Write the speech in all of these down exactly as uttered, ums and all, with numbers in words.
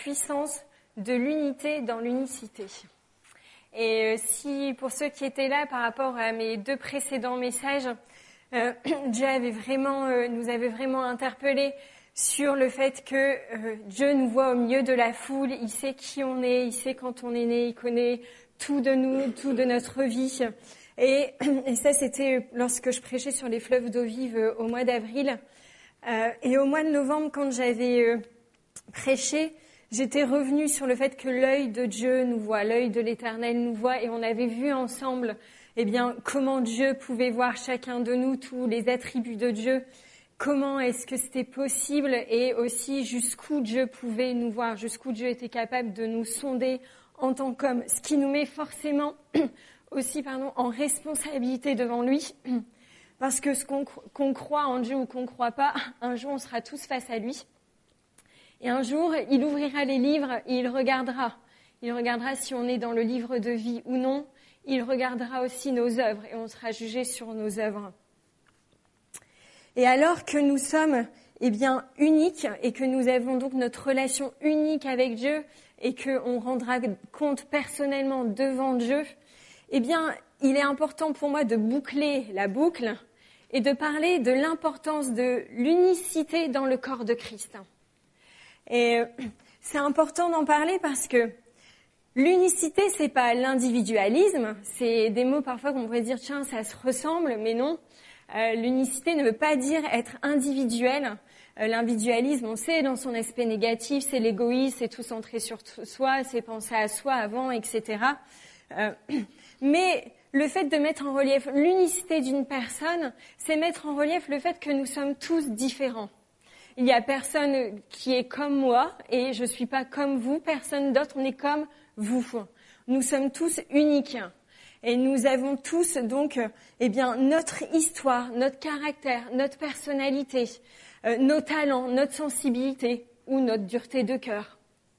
puissance de l'unité dans l'unicité. Et euh, si, pour ceux qui étaient là par rapport à mes deux précédents messages, euh, Dieu avait vraiment, euh, nous avait vraiment interpellés sur le fait que euh, Dieu nous voit au milieu de la foule, il sait qui on est, il sait quand on est né, il connaît tout de nous, tout de notre vie. Et, et ça, c'était lorsque je prêchais sur les fleuves d'eau vive euh, au mois d'avril. Euh, et au mois de novembre, quand j'avais euh, prêché, j'étais revenue sur le fait que l'œil de Dieu nous voit, l'œil de l'Éternel nous voit, et on avait vu ensemble, eh bien, comment Dieu pouvait voir chacun de nous, tous les attributs de Dieu, comment est-ce que c'était possible, et aussi jusqu'où Dieu pouvait nous voir, jusqu'où Dieu était capable de nous sonder en tant qu'homme, ce qui nous met forcément aussi, pardon, en responsabilité devant lui, parce que ce qu'on, qu'on croit en Dieu ou qu'on ne croit pas, un jour on sera tous face à lui. Et un jour, il ouvrira les livres et il regardera. Il regardera si on est dans le livre de vie ou non. Il regardera aussi nos œuvres et on sera jugé sur nos œuvres. Et alors que nous sommes, eh bien, uniques et que nous avons donc notre relation unique avec Dieu et qu'on rendra compte personnellement devant Dieu, eh bien, il est important pour moi de boucler la boucle et de parler de l'importance de l'unicité dans le corps de Christ. Et c'est important d'en parler parce que l'unicité, c'est pas l'individualisme. C'est des mots parfois qu'on pourrait dire, tiens, ça se ressemble, mais non. Euh, l'unicité ne veut pas dire être individuel. Euh, l'individualisme, on sait, dans son aspect négatif, c'est l'égoïsme, c'est tout centré sur t- soi, c'est penser à soi avant, et cetera. Euh, mais le fait de mettre en relief l'unicité d'une personne, c'est mettre en relief le fait que nous sommes tous différents. Il y a personne qui est comme moi et je suis pas comme vous, personne d'autre, on est comme vous. Nous sommes tous uniques et nous avons tous donc eh bien notre histoire, notre caractère, notre personnalité, euh, nos talents, notre sensibilité ou notre dureté de cœur.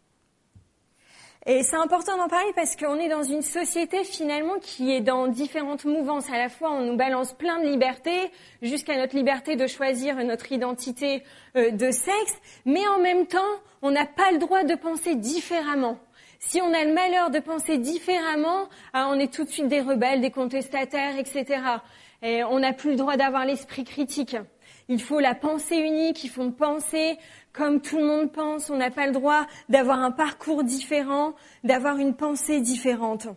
Et c'est important d'en parler parce qu'on est dans une société finalement qui est dans différentes mouvances. À la fois, on nous balance plein de libertés, jusqu'à notre liberté de choisir notre identité euh, de sexe, mais en même temps, on n'a pas le droit de penser différemment. Si on a le malheur de penser différemment, ah, on est tout de suite des rebelles, des contestataires, et cetera. Et on n'a plus le droit d'avoir l'esprit critique. Il faut la pensée unique, il faut penser comme tout le monde pense. On n'a pas le droit d'avoir un parcours différent, d'avoir une pensée différente.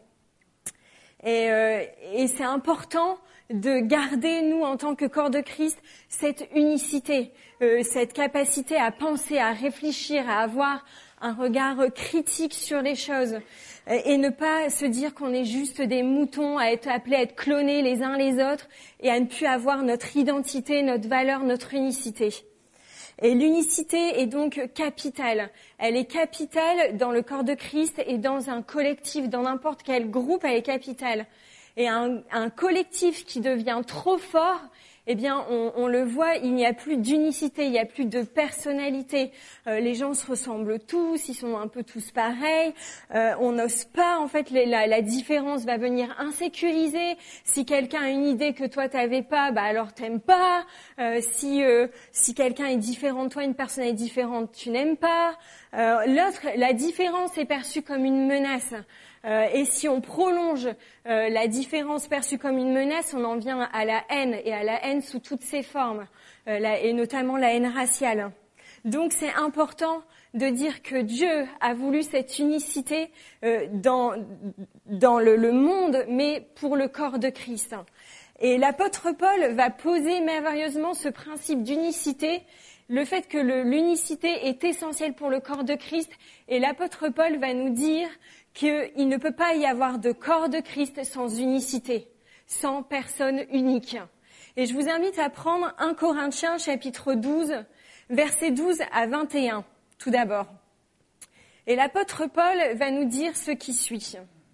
Et, euh, et c'est important de garder, nous, en tant que corps de Christ, cette unicité, euh, cette capacité à penser, à réfléchir, à avoir un regard critique sur les choses et ne pas se dire qu'on est juste des moutons à être appelés à être clonés les uns les autres et à ne plus avoir notre identité, notre valeur, notre unicité. Et l'unicité est donc capitale. Elle est capitale dans le corps de Christ et dans un collectif, dans n'importe quel groupe, elle est capitale. Et un, un collectif qui devient trop fort, eh bien, on, on le voit, il n'y a plus d'unicité, il n'y a plus de personnalité. Euh, les gens se ressemblent tous, ils sont un peu tous pareils. Euh, on n'ose pas, en fait, les, la, la différence va venir insécuriser. Si quelqu'un a une idée que toi t'avais pas, bah alors t'aimes pas. Euh, si euh, si quelqu'un est différent de toi, une personne est différente, tu n'aimes pas. Euh, l'autre, la différence est perçue comme une menace. Euh, et si on prolonge euh, la différence perçue comme une menace, on en vient à la haine, et à la haine sous toutes ses formes, euh, la, et notamment la haine raciale. Donc c'est important de dire que Dieu a voulu cette unicité euh, dans, dans le, le monde, mais pour le corps de Christ. Et l'apôtre Paul va poser merveilleusement ce principe d'unicité, le fait que le, l'unicité est essentielle pour le corps de Christ, et l'apôtre Paul va nous dire qu'il ne peut pas y avoir de corps de Christ sans unicité, sans personne unique. Et je vous invite à prendre un Corinthiens chapitre douze, versets douze à vingt et un, tout d'abord. Et l'apôtre Paul va nous dire ce qui suit.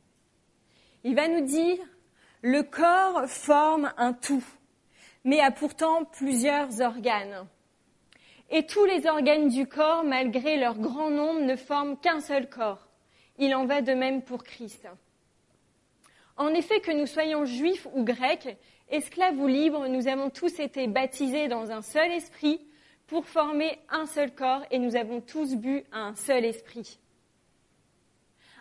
Il va nous dire « Le corps forme un tout, mais a pourtant plusieurs organes. Et tous les organes du corps, malgré leur grand nombre, ne forment qu'un seul corps. Il en va de même pour Christ. En effet, que nous soyons juifs ou grecs, esclaves ou libres, nous avons tous été baptisés dans un seul esprit pour former un seul corps et nous avons tous bu à un seul esprit.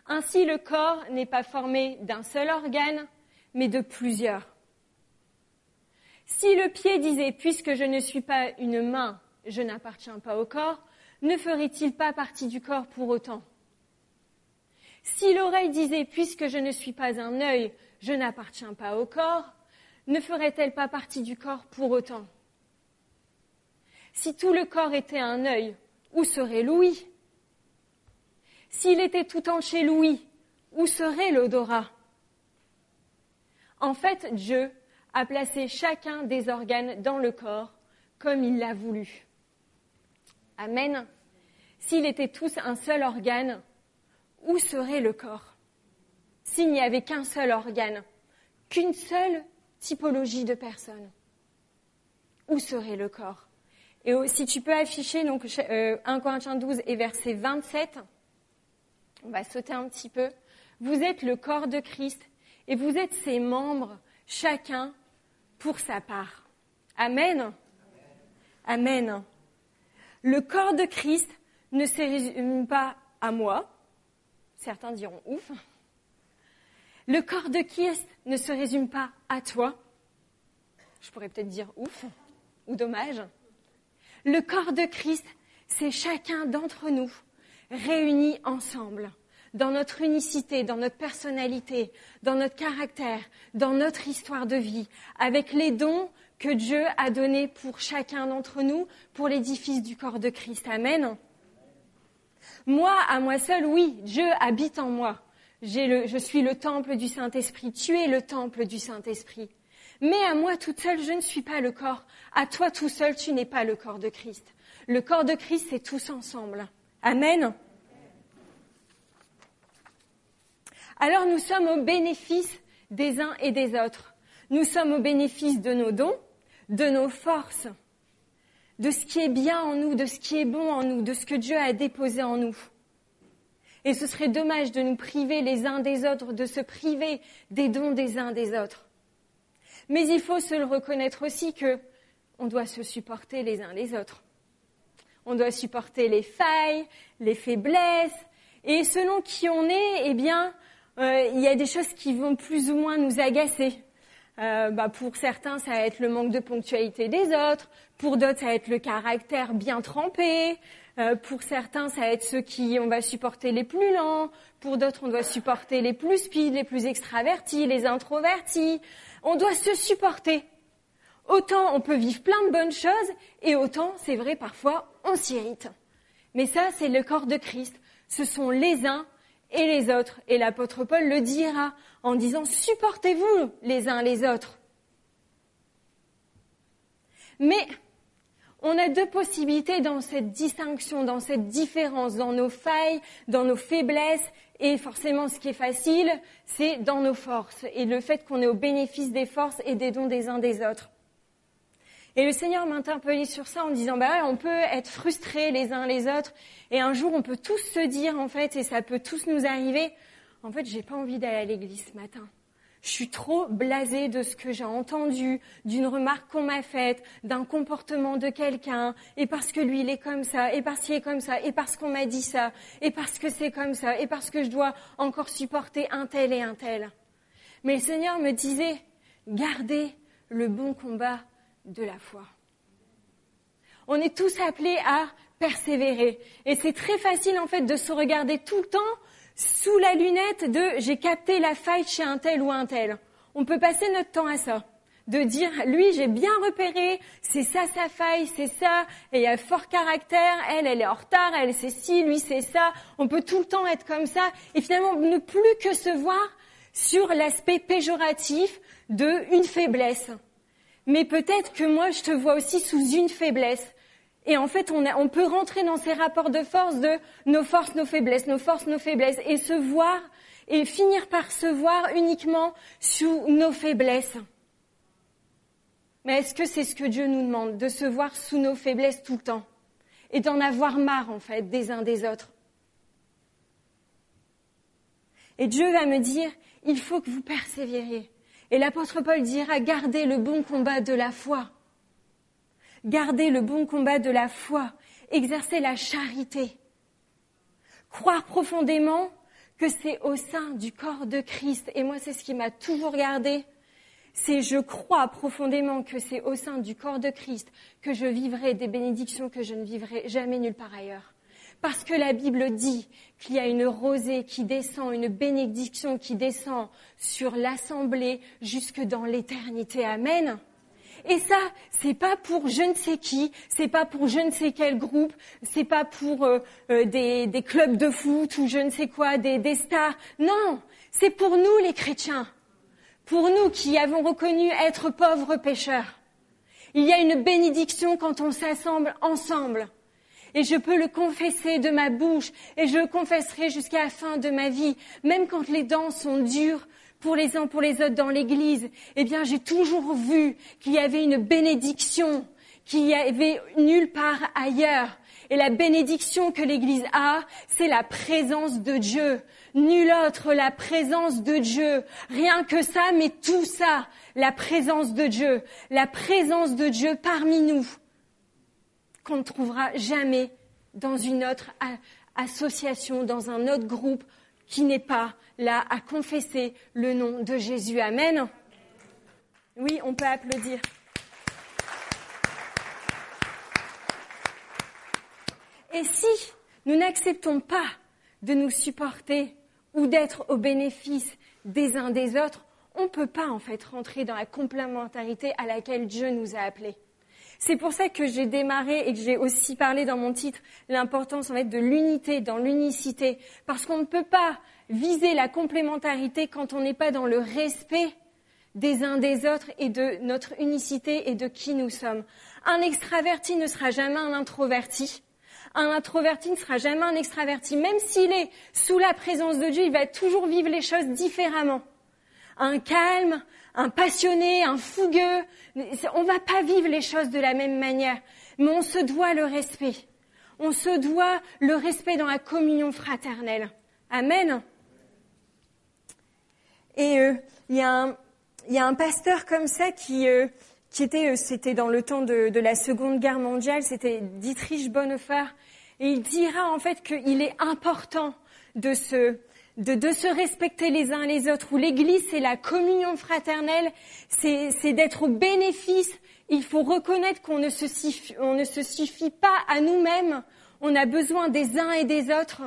Ainsi, le corps n'est pas formé d'un seul organe, mais de plusieurs. Si le pied disait « puisque je ne suis pas une main, je n'appartiens pas au corps », ne ferait-il pas partie du corps pour autant ? Si l'oreille disait « puisque je ne suis pas un œil, je n'appartiens pas au corps », ne ferait-elle pas partie du corps pour autant ? Si tout le corps était un œil, où serait l'ouïe ? S'il était tout entier l'ouïe, où serait l'odorat ? En fait, Dieu a placé chacun des organes dans le corps comme il l'a voulu. Amen. S'il était tous un seul organe, où serait le corps ? S'il n'y avait qu'un seul organe, qu'une seule typologie de personnes, où serait le corps ? Et si tu peux afficher donc euh, un Corinthiens douze et verset vingt-sept, on va sauter un petit peu. Vous êtes le corps de Christ et vous êtes ses membres, chacun pour sa part. Amen. Amen. Amen. Le corps de Christ ne se résume pas à moi. Certains diront ouf. Le corps de Christ ne se résume pas à toi. Je pourrais peut-être dire ouf ou dommage. Le corps de Christ, c'est chacun d'entre nous réunis ensemble, dans notre unicité, dans notre personnalité, dans notre caractère, dans notre histoire de vie, avec les dons que Dieu a donnés pour chacun d'entre nous, pour l'édifice du corps de Christ. Amen. Moi, à moi seul, oui, Dieu habite en moi. J'ai le, je suis le temple du Saint-Esprit. Tu es le temple du Saint-Esprit. Mais à moi toute seule, je ne suis pas le corps. À toi tout seul, tu n'es pas le corps de Christ. Le corps de Christ, c'est tous ensemble. Amen. Alors nous sommes au bénéfice des uns et des autres. Nous sommes au bénéfice de nos dons, de nos forces, de ce qui est bien en nous, de ce qui est bon en nous, de ce que Dieu a déposé en nous. Et ce serait dommage de nous priver les uns des autres, de se priver des dons des uns des autres. Mais il faut se le reconnaître aussi que on doit se supporter les uns les autres. On doit supporter les failles, les faiblesses, et selon qui on est, eh bien, euh, il y a des choses qui vont plus ou moins nous agacer. Euh, bah, pour certains, ça va être le manque de ponctualité des autres. Pour d'autres, ça va être le caractère bien trempé. Euh, pour certains, ça va être ceux qui on va supporter les plus lents. Pour d'autres, on doit supporter les plus speed, les plus extravertis, les introvertis. On doit se supporter. Autant on peut vivre plein de bonnes choses, et autant, c'est vrai, parfois, on s'irrite. Mais ça, c'est le corps de Christ. Ce sont les uns et les autres. Et l'apôtre Paul le dira en disant « supportez-vous les uns les autres ». Mais on a deux possibilités dans cette distinction, dans cette différence, dans nos failles, dans nos faiblesses. Et forcément, ce qui est facile, c'est dans nos forces et le fait qu'on est au bénéfice des forces et des dons des uns des autres. Et le Seigneur m'a interpellé sur ça en disant, bah ouais, on peut être frustrés les uns les autres et un jour on peut tous se dire en fait, et ça peut tous nous arriver, en fait, j'ai pas envie d'aller à l'église ce matin. Je suis trop blasée de ce que j'ai entendu, d'une remarque qu'on m'a faite, d'un comportement de quelqu'un, et parce que lui il est comme ça, et parce qu'il est comme ça, et parce qu'on m'a dit ça, et parce que c'est comme ça, et parce que je dois encore supporter un tel et un tel. Mais le Seigneur me disait, gardez le bon combat de la foi. On est tous appelés à persévérer. Et c'est très facile en fait de se regarder tout le temps sous la lunette de « j'ai capté la faille chez un tel ou un tel ». On peut passer notre temps à ça. De dire « lui, j'ai bien repéré, c'est ça sa faille, c'est ça, et il a fort caractère, elle, elle est en retard, elle, c'est ci, lui, c'est ça ». On peut tout le temps être comme ça et finalement ne plus que se voir sur l'aspect péjoratif de une faiblesse. Mais peut-être que moi, je te vois aussi sous une faiblesse. Et en fait, on, a, on peut rentrer dans ces rapports de force de nos forces, nos faiblesses, nos forces, nos faiblesses, et se voir, et finir par se voir uniquement sous nos faiblesses. Mais est-ce que c'est ce que Dieu nous demande, de se voir sous nos faiblesses tout le temps, et d'en avoir marre, en fait, des uns des autres? Et Dieu va me dire, il faut que vous persévériez. Et l'apôtre Paul dira, gardez le bon combat de la foi. Gardez le bon combat de la foi. Exercez la charité. Croire profondément que c'est au sein du corps de Christ. Et moi, c'est ce qui m'a toujours gardée. C'est, je crois profondément que c'est au sein du corps de Christ que je vivrai des bénédictions que je ne vivrai jamais nulle part ailleurs. Parce que la Bible dit qu'il y a une rosée qui descend, une bénédiction qui descend sur l'assemblée jusque dans l'éternité. Amen. Et ça, c'est pas pour je ne sais qui, c'est pas pour je ne sais quel groupe, c'est pas pour euh, euh, des, des clubs de foot ou je ne sais quoi, des, des stars. Non, c'est pour nous les chrétiens, pour nous qui avons reconnu être pauvres pécheurs. Il y a une bénédiction quand on s'assemble ensemble. Et je peux le confesser de ma bouche, et je le confesserai jusqu'à la fin de ma vie, même quand les dents sont dures pour les uns pour les autres dans l'église. Eh bien, j'ai toujours vu qu'il y avait une bénédiction, qu'il y avait nulle part ailleurs. Et la bénédiction que l'église a, c'est la présence de Dieu. Nul autre, la présence de Dieu. Rien que ça, mais tout ça, la présence de Dieu. La présence de Dieu parmi nous, qu'on ne trouvera jamais dans une autre association, dans un autre groupe qui n'est pas là à confesser le nom de Jésus. Amen. Oui, on peut applaudir. Et si nous n'acceptons pas de nous supporter ou d'être au bénéfice des uns des autres, on ne peut pas en fait rentrer dans la complémentarité à laquelle Dieu nous a appelés. C'est pour ça que j'ai démarré et que j'ai aussi parlé dans mon titre l'importance en fait de l'unité, dans l'unicité, parce qu'on ne peut pas viser la complémentarité quand on n'est pas dans le respect des uns des autres et de notre unicité et de qui nous sommes. Un extraverti ne sera jamais un introverti. Un introverti ne sera jamais un extraverti. Même s'il est sous la présence de Dieu, il va toujours vivre les choses différemment. Un calme, un passionné, un fougueux, on ne va pas vivre les choses de la même manière. Mais on se doit le respect. On se doit le respect dans la communion fraternelle. Amen. Et euh, il y a un, il y a un pasteur comme ça qui, euh, qui était, euh, c'était dans le temps de, de la Seconde Guerre mondiale, c'était Dietrich Bonhoeffer, et il dira en fait qu'il est important de se, de, de se respecter les uns les autres, où l'Église c'est la communion fraternelle, c'est, c'est d'être au bénéfice. Il faut reconnaître qu'on ne se suffit, on ne se suffit pas à nous-mêmes, on a besoin des uns et des autres.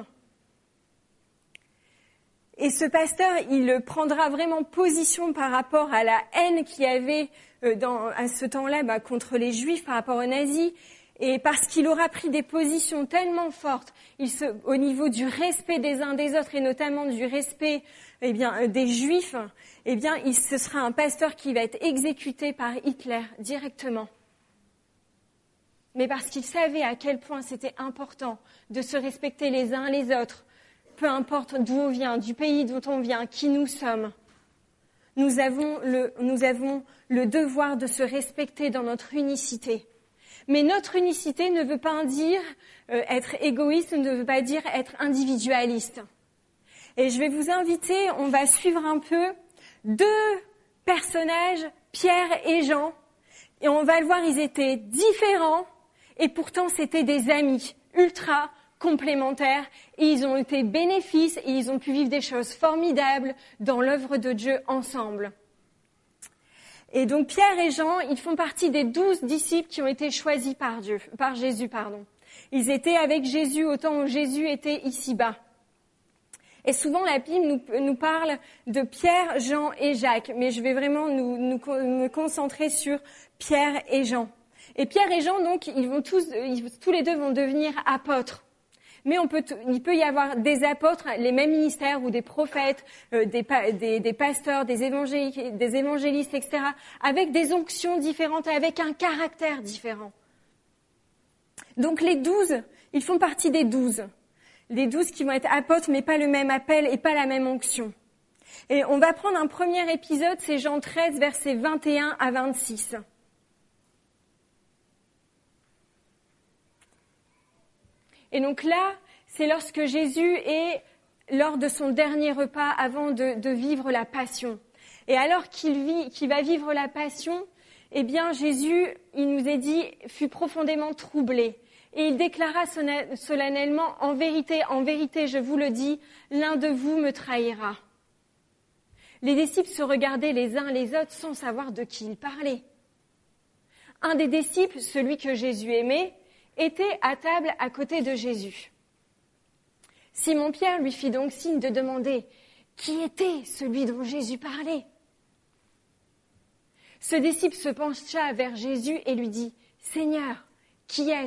Et ce pasteur, il prendra vraiment position par rapport à la haine qu'il y avait dans, à ce temps-là bah, contre les Juifs par rapport aux nazis. Et parce qu'il aura pris des positions tellement fortes, il se, au niveau du respect des uns des autres et notamment du respect eh bien, des Juifs, eh bien, il, ce sera un pasteur qui va être exécuté par Hitler directement. Mais parce qu'il savait à quel point c'était important de se respecter les uns les autres, peu importe d'où on vient, du pays d'où on vient, qui nous sommes. Nous avons le, nous avons le devoir de se respecter dans notre unicité. Mais notre unicité ne veut pas dire euh, être égoïste, ne veut pas dire être individualiste. Et je vais vous inviter, on va suivre un peu deux personnages, Pierre et Jean. Et on va le voir, ils étaient différents et pourtant c'était des amis ultra complémentaires et ils ont été bénéfices et ils ont pu vivre des choses formidables dans l'œuvre de Dieu ensemble. Et donc Pierre et Jean, ils font partie des douze disciples qui ont été choisis par Dieu, par Jésus, pardon. Ils étaient avec Jésus au temps où Jésus était ici-bas. Et souvent la Bible nous, nous parle de Pierre, Jean et Jacques, mais je vais vraiment nous, nous, me concentrer sur Pierre et Jean. Et Pierre et Jean, donc, ils vont tous, ils, tous les deux vont devenir apôtres. Mais on peut, il peut y avoir des apôtres, les mêmes ministères ou des prophètes, euh, des, des, des pasteurs, des évangélistes, des évangélistes, et cetera, avec des onctions différentes, avec un caractère différent. Donc les douze, ils font partie des douze. Les douze qui vont être apôtres, mais pas le même appel et pas la même onction. Et on va prendre un premier épisode, c'est Jean treize, versets vingt et un à vingt-six. Et donc là, c'est lorsque Jésus est lors de son dernier repas avant de, de vivre la passion. Et alors qu'il vit, qu'il va vivre la passion, eh bien Jésus, il nous est dit, fut profondément troublé. Et il déclara solennellement, en vérité, en vérité, je vous le dis, l'un de vous me trahira. Les disciples se regardaient les uns les autres sans savoir de qui ils parlaient. Un des disciples, celui que Jésus aimait, était à table à côté de Jésus. Simon-Pierre lui fit donc signe de demander qui était celui dont Jésus parlait. Ce disciple se pencha vers Jésus et lui dit « Seigneur, qui est-ce »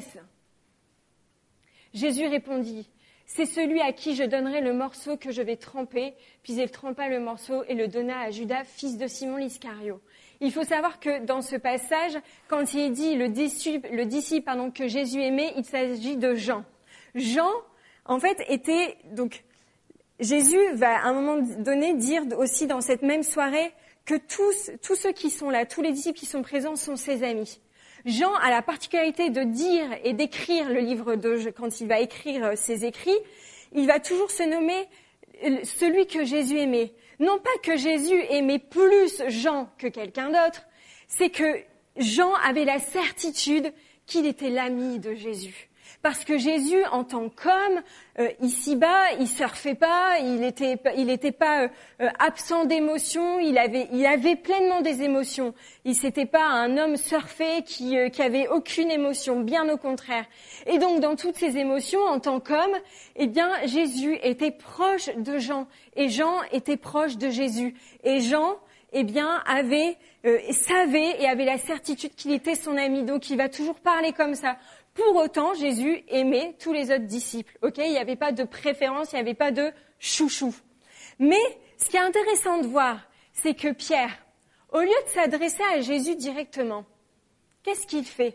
Jésus répondit « C'est celui à qui je donnerai le morceau que je vais tremper. » Puis il trempa le morceau et le donna à Judas, fils de Simon l'Iscario. Il faut savoir que dans ce passage, quand il est dit le disciple, le disciple pardon, que Jésus aimait, il s'agit de Jean. Jean, en fait, était donc Jésus va à un moment donné dire aussi dans cette même soirée que tous, tous ceux qui sont là, tous les disciples qui sont présents sont ses amis. Jean a la particularité de dire et d'écrire le livre de quand il va écrire ses écrits, il va toujours se nommer celui que Jésus aimait. Non pas que Jésus aimait plus Jean que quelqu'un d'autre, c'est que Jean avait la certitude qu'il était l'ami de Jésus. Parce que Jésus, en tant qu'homme, euh, ici-bas, il surfait pas, il était, il était pas euh, absent d'émotions, il avait, il avait pleinement des émotions. Il s'était pas un homme surfé qui, euh, qui avait aucune émotion, bien au contraire. Et donc, dans toutes ces émotions, en tant qu'homme, eh bien, Jésus était proche de Jean, et Jean était proche de Jésus. Et Jean, eh bien, avait, euh, savait et avait la certitude qu'il était son ami. Donc, il va toujours parler comme ça. Pour autant, Jésus aimait tous les autres disciples. Ok, il n'y avait pas de préférence, il n'y avait pas de chouchou. Mais ce qui est intéressant de voir, c'est que Pierre, au lieu de s'adresser à Jésus directement, qu'est-ce qu'il fait?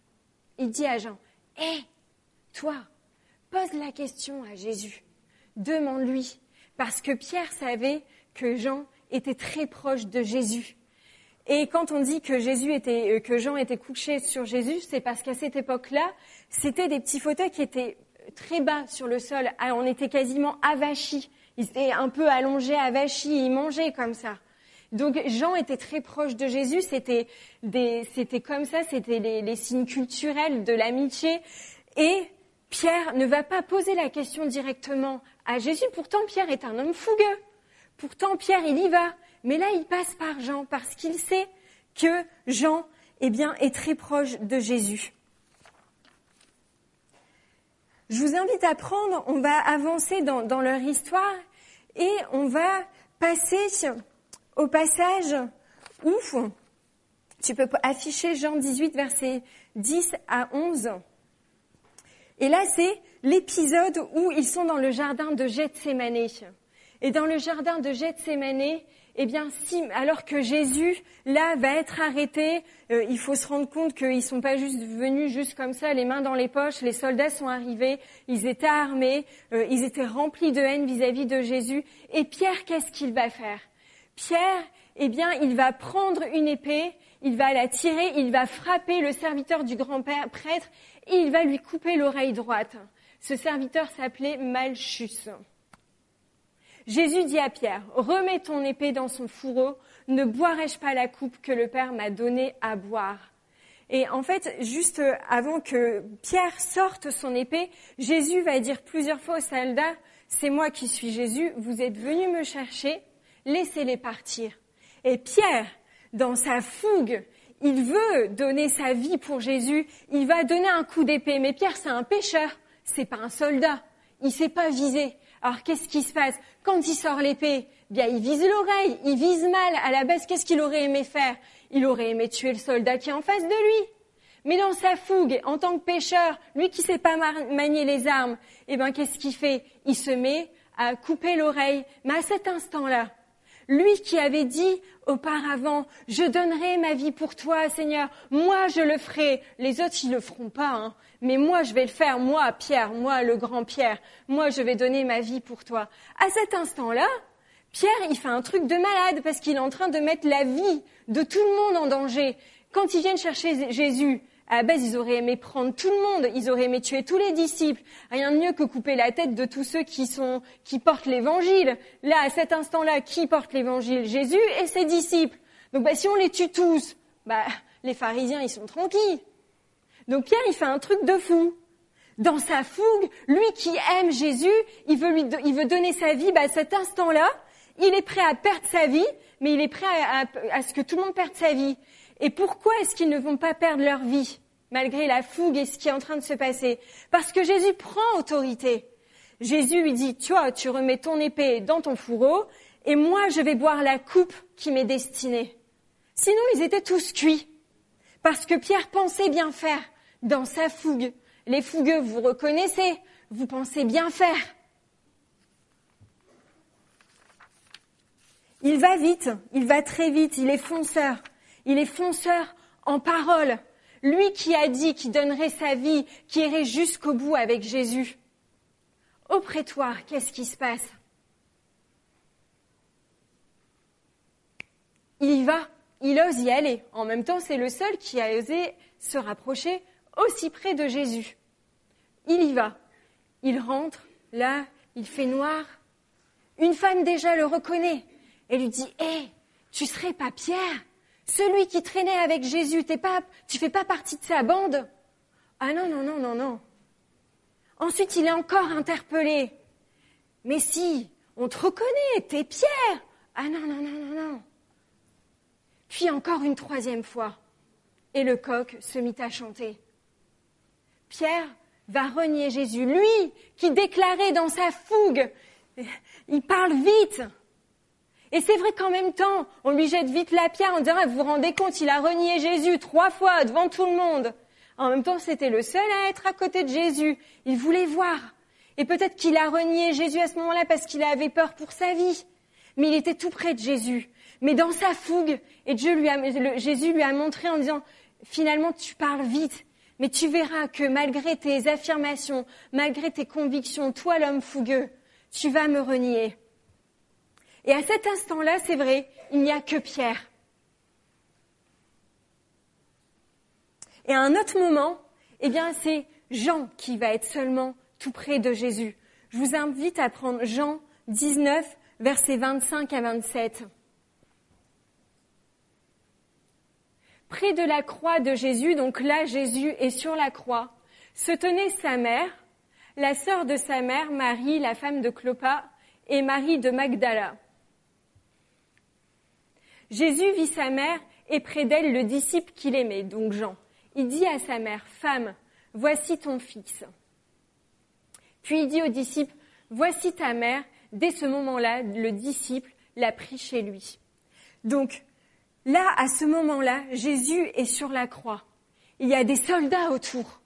Il dit à Jean, « Hé, toi, pose la question à Jésus, demande-lui. » Parce que Pierre savait que Jean était très proche de Jésus. Et quand on dit que Jésus était, que Jean était couché sur Jésus, c'est parce qu'à cette époque-là, c'était des petits fauteuils qui étaient très bas sur le sol. On était quasiment avachis. Ils étaient un peu allongés, avachis, ils mangeaient comme ça. Donc Jean était très proche de Jésus. C'était des, c'était comme ça, c'était les, les signes culturels de l'amitié. Et Pierre ne va pas poser la question directement à Jésus. Pourtant, Pierre est un homme fougueux. Pourtant, Pierre, il y va. Mais là, il passe par Jean parce qu'il sait que Jean, eh bien, est très proche de Jésus. Je vous invite à prendre, on va avancer dans, dans leur histoire et on va passer au passage où tu peux afficher Jean dix-huit, versets dix à onze. Et là, c'est l'épisode où ils sont dans le jardin de Gethsémanée. Et dans le jardin de Gethsémanée, eh bien, si, alors que Jésus, là, va être arrêté, euh, il faut se rendre compte qu'ils sont pas juste venus juste comme ça, les mains dans les poches. Les soldats sont arrivés, ils étaient armés, euh, ils étaient remplis de haine vis-à-vis de Jésus. Et Pierre, qu'est-ce qu'il va faire? Pierre, eh bien, il va prendre une épée, il va la tirer, il va frapper le serviteur du grand prêtre et il va lui couper l'oreille droite. Ce serviteur s'appelait Malchus. Jésus dit à Pierre, « Remets ton épée dans son fourreau, ne boirai-je pas la coupe que le Père m'a donnée à boire ?» Et en fait, juste avant que Pierre sorte son épée, Jésus va dire plusieurs fois aux soldats, « C'est moi qui suis Jésus, vous êtes venus me chercher, laissez-les partir. » Et Pierre, dans sa fougue, il veut donner sa vie pour Jésus, il va donner un coup d'épée. Mais Pierre, c'est un pêcheur, c'est pas un soldat, il sait pas viser. Alors, qu'est-ce qui se passe? Quand il sort l'épée, bien, il vise l'oreille, il vise mal. À la base, qu'est-ce qu'il aurait aimé faire? Il aurait aimé tuer le soldat qui est en face de lui. Mais dans sa fougue, en tant que pêcheur, lui qui sait pas manier les armes, eh ben, qu'est-ce qu'il fait? Il se met à couper l'oreille. Mais à cet instant-là, lui qui avait dit auparavant, « Je donnerai ma vie pour toi, Seigneur, moi je le ferai. » Les autres, ils le feront pas, hein. Mais moi, je vais le faire, moi, Pierre, moi, le grand Pierre, moi, je vais donner ma vie pour toi. À cet instant-là, Pierre, il fait un truc de malade parce qu'il est en train de mettre la vie de tout le monde en danger. Quand ils viennent chercher Jésus, à la base, ils auraient aimé prendre tout le monde, ils auraient aimé tuer tous les disciples. Rien de mieux que couper la tête de tous ceux qui sont, qui portent l'évangile. Là, à cet instant-là, qui porte l'évangile? Jésus et ses disciples. Donc, bah, si on les tue tous, bah, les pharisiens, ils sont tranquilles. Donc Pierre, il fait un truc de fou. Dans sa fougue, lui qui aime Jésus, il veut lui, il veut donner sa vie, bah, à cet instant-là, il est prêt à perdre sa vie, mais il est prêt à, à, à ce que tout le monde perde sa vie. Et pourquoi est-ce qu'ils ne vont pas perdre leur vie, malgré la fougue et ce qui est en train de se passer? Parce que Jésus prend autorité. Jésus lui dit, tu vois, tu remets ton épée dans ton fourreau, et moi je vais boire la coupe qui m'est destinée. Sinon ils étaient tous cuits. Parce que Pierre pensait bien faire dans sa fougue. Les fougueux, vous reconnaissez, vous pensez bien faire. Il va vite, il va très vite, il est fonceur. Il est fonceur en parole. Lui qui a dit qu'il donnerait sa vie, qui irait jusqu'au bout avec Jésus. Au prétoire, qu'est-ce qui se passe? Il y va, il ose y aller. En même temps, c'est le seul qui a osé se rapprocher aussi près de Jésus. Il y va. Il rentre, là, il fait noir. Une femme déjà le reconnaît. Elle lui dit, hé, hey, tu serais pas Pierre? Celui qui traînait avec Jésus, t'es pas, tu fais pas partie de sa bande? Ah non, non, non, non, non. Ensuite, il est encore interpellé. Mais si, on te reconnaît, t'es Pierre. Ah non, non, non, non, non. Puis encore une troisième fois. Et le coq se mit à chanter. Pierre va renier Jésus. Lui, qui déclarait dans sa fougue, il parle vite. Et c'est vrai qu'en même temps, on lui jette vite la pierre en disant ah, « Vous vous rendez compte, il a renié Jésus trois fois devant tout le monde ». En même temps, c'était le seul à être à côté de Jésus. Il voulait voir. Et peut-être qu'il a renié Jésus à ce moment-là parce qu'il avait peur pour sa vie. Mais il était tout près de Jésus. Mais dans sa fougue, et Dieu lui a, le, Jésus lui a montré en disant « Finalement, tu parles vite, mais tu verras que malgré tes affirmations, malgré tes convictions, toi l'homme fougueux, tu vas me renier. » Et à cet instant-là, c'est vrai, il n'y a que Pierre. Et à un autre moment, eh bien, c'est Jean qui va être seulement tout près de Jésus. Je vous invite à prendre Jean dix-neuf, versets vingt-cinq à vingt-sept. Près de la croix de Jésus, donc là, Jésus est sur la croix, se tenait sa mère, la sœur de sa mère, Marie, la femme de Clopas, et Marie de Magdala. Jésus vit sa mère et près d'elle le disciple qu'il aimait, donc Jean. Il dit à sa mère, « Femme, voici ton fils. » Puis il dit au disciple, « Voici ta mère. » Dès ce moment-là, le disciple l'a pris chez lui. Donc, là, à ce moment-là, Jésus est sur la croix. Il y a des soldats autour.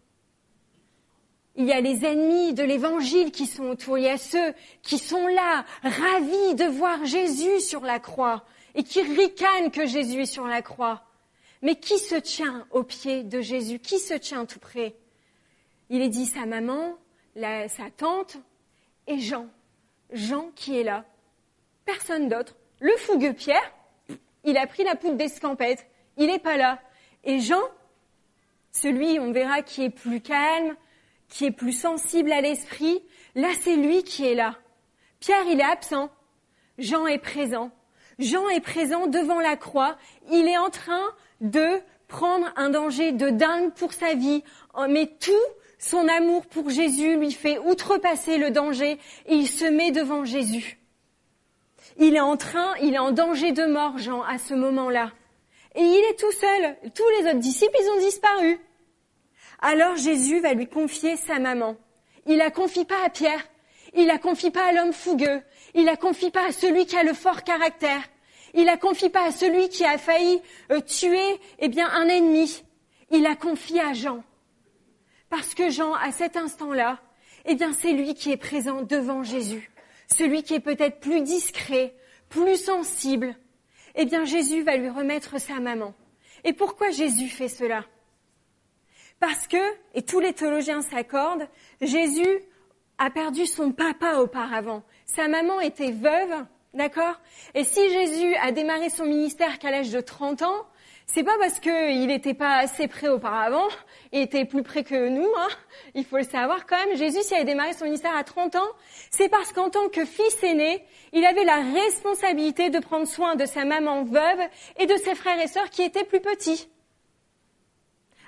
Il y a les ennemis de l'Évangile qui sont autour. Il y a ceux qui sont là, ravis de voir Jésus sur la croix et qui ricanent que Jésus est sur la croix. Mais qui se tient au pied de Jésus? Qui se tient tout près? Il est dit sa maman, la, sa tante et Jean. Jean qui est là. Personne d'autre. Le fougueux Pierre, il a pris la poudre d'escampette. Il n'est pas là. Et Jean, celui, on verra, qui est plus calme, qui est plus sensible à l'esprit, là, c'est lui qui est là. Pierre, il est absent. Jean est présent. Jean est présent devant la croix. Il est en train de prendre un danger de dingue pour sa vie. Mais tout son amour pour Jésus lui fait outrepasser le danger et il se met devant Jésus. Il est en train, il est en danger de mort, Jean, à ce moment-là. Et il est tout seul. Tous les autres disciples, ils ont disparu. Alors Jésus va lui confier sa maman. Il la confie pas à Pierre. Il la confie pas à l'homme fougueux. Il la confie pas à celui qui a le fort caractère. Il la confie pas à celui qui a failli euh, tuer, eh bien, un ennemi. Il la confie à Jean. Parce que Jean, à cet instant-là, eh bien, c'est lui qui est présent devant Jésus. Celui qui est peut-être plus discret, plus sensible. Eh bien, Jésus va lui remettre sa maman. Et pourquoi Jésus fait cela? Parce que, et tous les théologiens s'accordent, Jésus a perdu son papa auparavant. Sa maman était veuve, d'accord? Et si Jésus a démarré son ministère qu'à l'âge de trente ans, c'est pas parce qu'il n'était pas assez près auparavant, il était plus près que nous, hein, il faut le savoir quand même. Jésus, s'il a démarré son ministère à trente ans, c'est parce qu'en tant que fils aîné, il avait la responsabilité de prendre soin de sa maman veuve et de ses frères et sœurs qui étaient plus petits.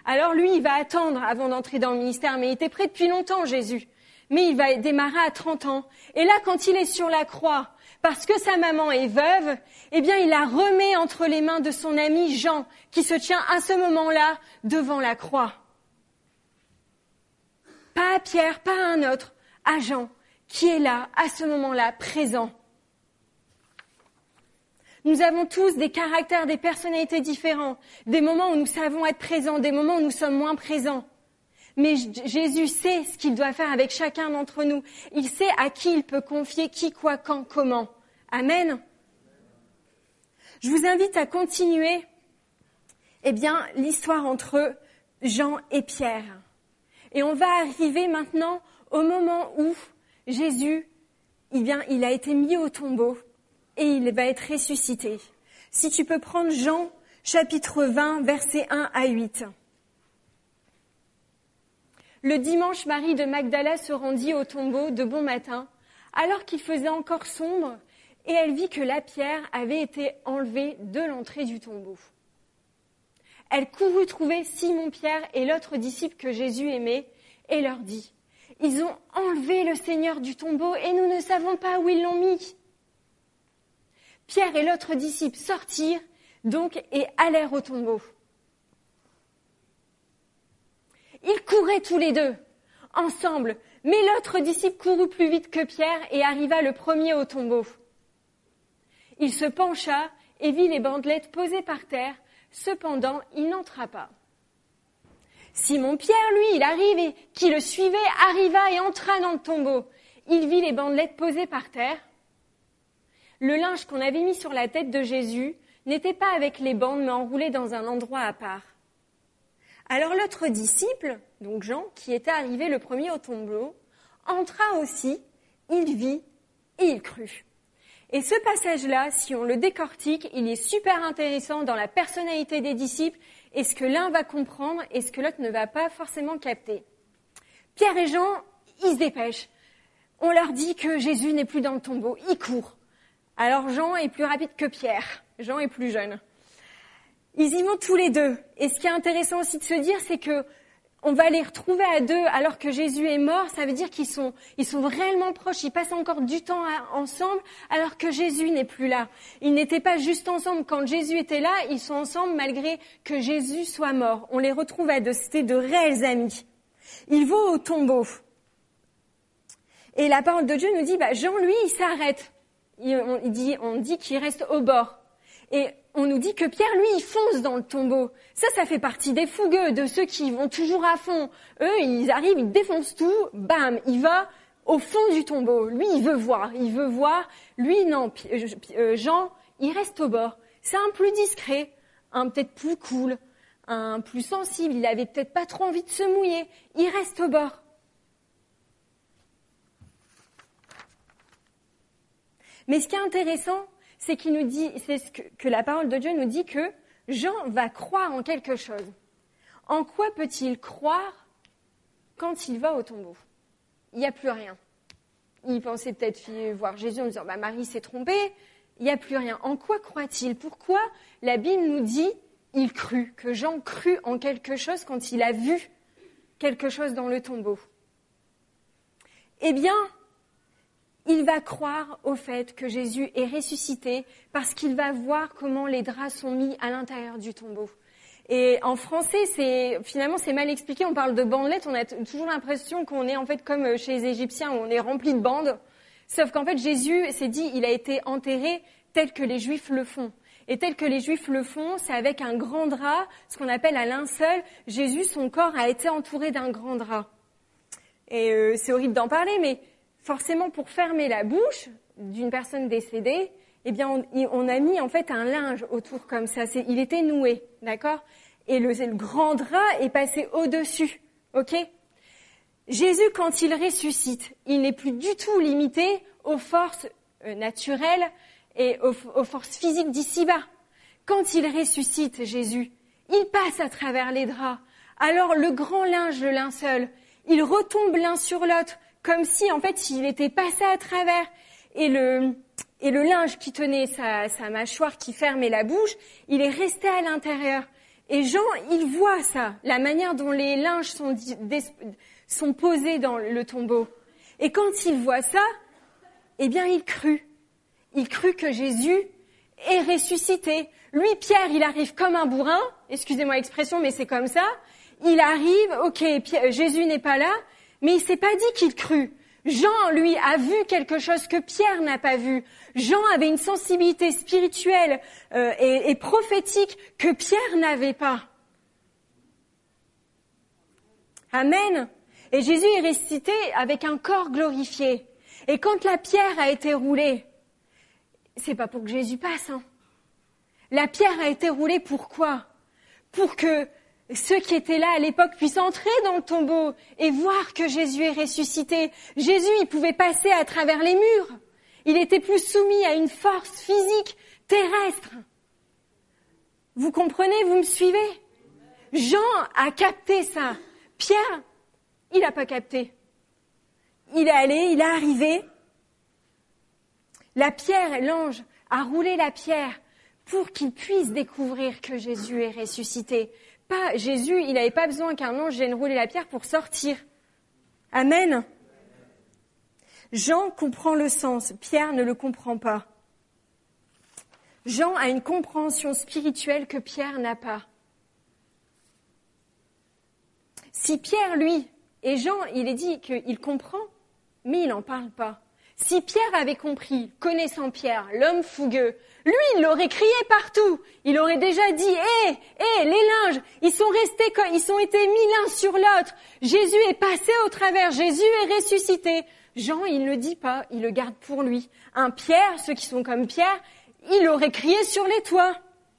Alors lui, il va attendre avant d'entrer dans le ministère, mais il était prêt depuis longtemps, Jésus. Mais il va démarrer à trente ans. Et là, quand il est sur la croix, parce que sa maman est veuve, eh bien, il la remet entre les mains de son ami Jean, qui se tient à ce moment-là devant la croix. Pas à Pierre, pas à un autre, à Jean, qui est là, à ce moment-là, présent. Nous avons tous des caractères, des personnalités différents, des moments où nous savons être présents, des moments où nous sommes moins présents. Mais Jésus sait ce qu'il doit faire avec chacun d'entre nous. Il sait à qui il peut confier qui, quoi, quand, comment. Amen. Je vous invite à continuer, eh bien, l'histoire entre Jean et Pierre. Et on va arriver maintenant au moment où Jésus, eh bien, il a été mis au tombeau et il va être ressuscité. Si tu peux prendre Jean, chapitre vingt, versets un à huit. Le dimanche, Marie de Magdala se rendit au tombeau de bon matin, alors qu'il faisait encore sombre, et elle vit que la pierre avait été enlevée de l'entrée du tombeau. Elle courut trouver Simon-Pierre et l'autre disciple que Jésus aimait, et leur dit, « Ils ont enlevé le Seigneur du tombeau, et nous ne savons pas où ils l'ont mis. » Pierre et l'autre disciple sortirent donc et allèrent au tombeau. Ils couraient tous les deux, ensemble, mais l'autre disciple courut plus vite que Pierre et arriva le premier au tombeau. Il se pencha et vit les bandelettes posées par terre, cependant il n'entra pas. Simon-Pierre, lui, il arrive et qui le suivait, arriva et entra dans le tombeau. Il vit les bandelettes posées par terre. Le linge qu'on avait mis sur la tête de Jésus n'était pas avec les bandes, mais enroulé dans un endroit à part. Alors l'autre disciple, donc Jean, qui était arrivé le premier au tombeau, entra aussi, il vit et il crut. Et ce passage-là, si on le décortique, il est super intéressant dans la personnalité des disciples et ce que l'un va comprendre et ce que l'autre ne va pas forcément capter. Pierre et Jean, ils se dépêchent. On leur dit que Jésus n'est plus dans le tombeau, ils courent. Alors Jean est plus rapide que Pierre, Jean est plus jeune. Ils y vont tous les deux. Et ce qui est intéressant aussi de se dire, c'est que on va les retrouver à deux alors que Jésus est mort. Ça veut dire qu'ils sont, ils sont réellement proches. Ils passent encore du temps à, ensemble alors que Jésus n'est plus là. Ils n'étaient pas juste ensemble quand Jésus était là. Ils sont ensemble malgré que Jésus soit mort. On les retrouve à deux. C'était de réels amis. Ils vont au tombeau. Et la parole de Dieu nous dit, bah, Jean, lui, il s'arrête. Il, on, il dit, on dit qu'il reste au bord. Et on nous dit que Pierre, lui, il fonce dans le tombeau. Ça, ça fait partie des fougueux, de ceux qui vont toujours à fond. Eux, ils arrivent, ils défoncent tout, bam, il va au fond du tombeau. Lui, il veut voir, il veut voir. Lui, non, Jean, il reste au bord. C'est un plus discret, un peut-être plus cool, un plus sensible. Il avait peut-être pas trop envie de se mouiller. Il reste au bord. Mais ce qui est intéressant, c'est qu'il nous dit, c'est ce que, que la parole de Dieu nous dit que Jean va croire en quelque chose. En quoi peut-il croire quand il va au tombeau? Il n'y a plus rien. Il pensait peut-être voir Jésus en disant, bah, Marie s'est trompée, il n'y a plus rien. En quoi croit-il? Pourquoi la Bible nous dit, il crut, que Jean crut en quelque chose quand il a vu quelque chose dans le tombeau? Eh bien, il va croire au fait que Jésus est ressuscité parce qu'il va voir comment les draps sont mis à l'intérieur du tombeau. Et en français, c'est finalement c'est mal expliqué. On parle de bandelettes, on a t- toujours l'impression qu'on est en fait comme chez les Égyptiens où on est rempli de bandes. Sauf qu'en fait, Jésus s'est dit, il a été enterré tel que les Juifs le font. Et tel que les Juifs le font, c'est avec un grand drap, ce qu'on appelle un linceul. Jésus, son corps a été entouré d'un grand drap. Et euh, c'est horrible d'en parler, mais forcément, pour fermer la bouche d'une personne décédée, eh bien, on, on a mis en fait un linge autour comme ça. C'est, il était noué, d'accord? Et le, le grand drap est passé au-dessus, ok? Jésus, quand il ressuscite, il n'est plus du tout limité aux forces euh, naturelles et aux, aux forces physiques d'ici-bas. Quand il ressuscite, Jésus, il passe à travers les draps. Alors, le grand linge, le linceul, il retombe l'un sur l'autre, comme si, en fait, il était passé à travers. Et le, et le linge qui tenait sa, sa mâchoire, qui fermait la bouche, il est resté à l'intérieur. Et Jean, il voit ça, la manière dont les linges sont, des, sont posés dans le tombeau. Et quand il voit ça, eh bien, il crut. Il crut que Jésus est ressuscité. Lui, Pierre, il arrive comme un bourrin. Excusez-moi l'expression, mais c'est comme ça. Il arrive, ok, Pierre, Jésus n'est pas là, mais il s'est pas dit qu'il crut. Jean, lui, a vu quelque chose que Pierre n'a pas vu. Jean avait une sensibilité spirituelle euh, et, et prophétique que Pierre n'avait pas. Amen. Et Jésus est ressuscité avec un corps glorifié. Et quand la pierre a été roulée, c'est pas pour que Jésus passe, hein. La pierre a été roulée pourquoi ? Pour que ceux qui étaient là à l'époque puissent entrer dans le tombeau et voir que Jésus est ressuscité. Jésus, il pouvait passer à travers les murs. Il était plus soumis à une force physique, terrestre. Vous comprenez, vous me suivez ? Jean a capté ça. Pierre, il n'a pas capté. Il est allé, il est arrivé. La pierre, l'ange a roulé la pierre pour qu'il puisse découvrir que Jésus est ressuscité. Pas Jésus, il n'avait pas besoin qu'un ange vienne rouler la pierre pour sortir. Amen. Jean comprend le sens, Pierre ne le comprend pas. Jean a une compréhension spirituelle que Pierre n'a pas. Si Pierre, lui, et Jean, il est dit qu'il comprend, mais il n'en parle pas. Si Pierre avait compris, connaissant Pierre, l'homme fougueux, lui, il l'aurait crié partout. Il aurait déjà dit, hé, hé, les linges, ils sont restés, ils ont été mis l'un sur l'autre. Jésus est passé au travers, Jésus est ressuscité. Jean, il ne le dit pas, il le garde pour lui. Un Pierre, ceux qui sont comme Pierre, il aurait crié sur les toits.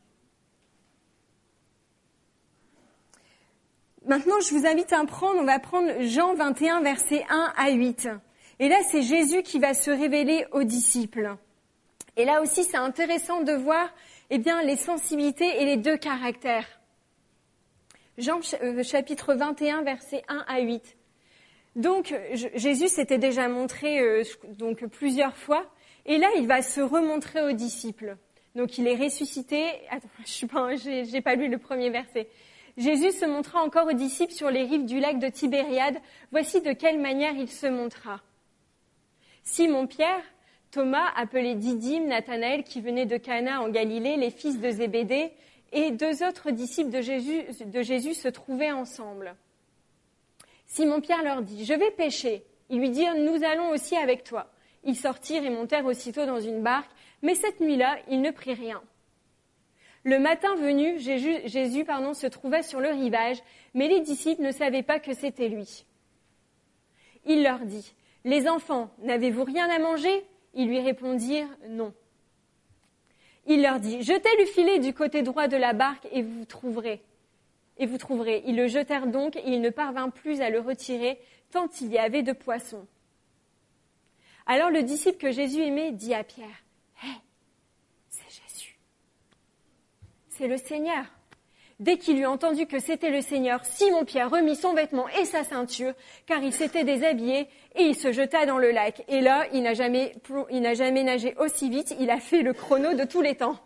Maintenant, je vous invite à prendre, on va prendre Jean vingt et un, versets un à huit. Et là, c'est Jésus qui va se révéler aux disciples. Et là aussi, c'est intéressant de voir, eh bien, les sensibilités et les deux caractères. Jean chapitre vingt et un, versets un à huit. Donc, Jésus s'était déjà montré euh, donc plusieurs fois, et là, il va se remontrer aux disciples. Donc, il est ressuscité. Attends, je suis pas, j'ai, j'ai pas lu le premier verset. Jésus se montra encore aux disciples sur les rives du lac de Tibériade. Voici de quelle manière il se montra. Simon-Pierre, Thomas, appelé Didyme, Nathanaël, qui venait de Cana en Galilée, les fils de Zébédée, et deux autres disciples de Jésus, de Jésus se trouvaient ensemble. Simon-Pierre leur dit, « Je vais pêcher. » Ils lui dirent, « Nous allons aussi avec toi. » Ils sortirent et montèrent aussitôt dans une barque, mais cette nuit-là, ils ne prirent rien. Le matin venu, Jésus, Jésus pardon, se trouvait sur le rivage, mais les disciples ne savaient pas que c'était lui. Il leur dit, « Les enfants, n'avez-vous rien à manger ?» Ils lui répondirent « Non ». Il leur dit « Jetez le filet du côté droit de la barque et vous trouverez. » Et vous trouverez. Ils le jetèrent donc et il ne parvint plus à le retirer tant il y avait de poissons. Alors le disciple que Jésus aimait dit à Pierre « Hé, c'est Jésus. C'est le Seigneur. » Dès qu'il eut entendu que c'était le Seigneur, Simon-Pierre remit son vêtement et sa ceinture, car il s'était déshabillé, et il se jeta dans le lac. Et là, il n'a jamais, il n'a jamais nagé aussi vite, il a fait le chrono de tous les temps.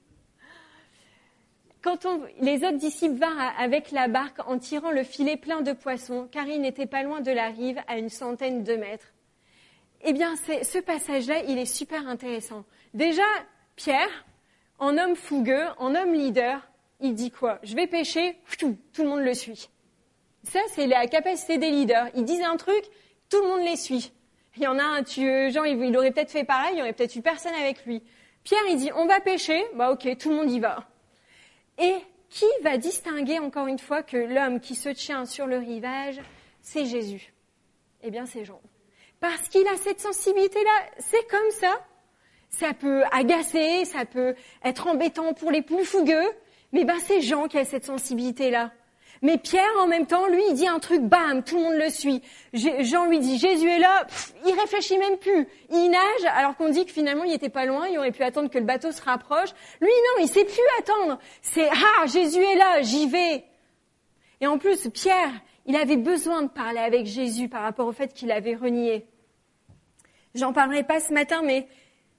Quand on, les autres disciples vinrent avec la barque en tirant le filet plein de poissons, car ils n'étaient pas loin de la rive, à une centaine de mètres. Eh bien, c'est, ce passage-là, il est super intéressant. Déjà, Pierre, en homme fougueux, en homme leader, il dit quoi ? Je vais pêcher, tout le monde le suit. Ça, c'est la capacité des leaders. Ils disent un truc, tout le monde les suit. Il y en a un, tu, genre, il aurait peut-être fait pareil, il y aurait peut-être eu personne avec lui. Pierre, il dit, on va pêcher, bah ok, tout le monde y va. Et qui va distinguer encore une fois que l'homme qui se tient sur le rivage, c'est Jésus ? Eh bien, c'est Jean. Parce qu'il a cette sensibilité-là, c'est comme ça. Ça peut agacer, ça peut être embêtant pour les plus fougueux, mais ben c'est Jean qui a cette sensibilité-là. Mais Pierre, en même temps, lui, il dit un truc, bam, tout le monde le suit. Jean lui dit, Jésus est là, pff, il réfléchit même plus. Il nage, alors qu'on dit que finalement, il était pas loin, il aurait pu attendre que le bateau se rapproche. Lui, non, il sait plus attendre. C'est, ah, Jésus est là, j'y vais. Et en plus, Pierre, il avait besoin de parler avec Jésus par rapport au fait qu'il avait renié. J'en parlerai pas ce matin, mais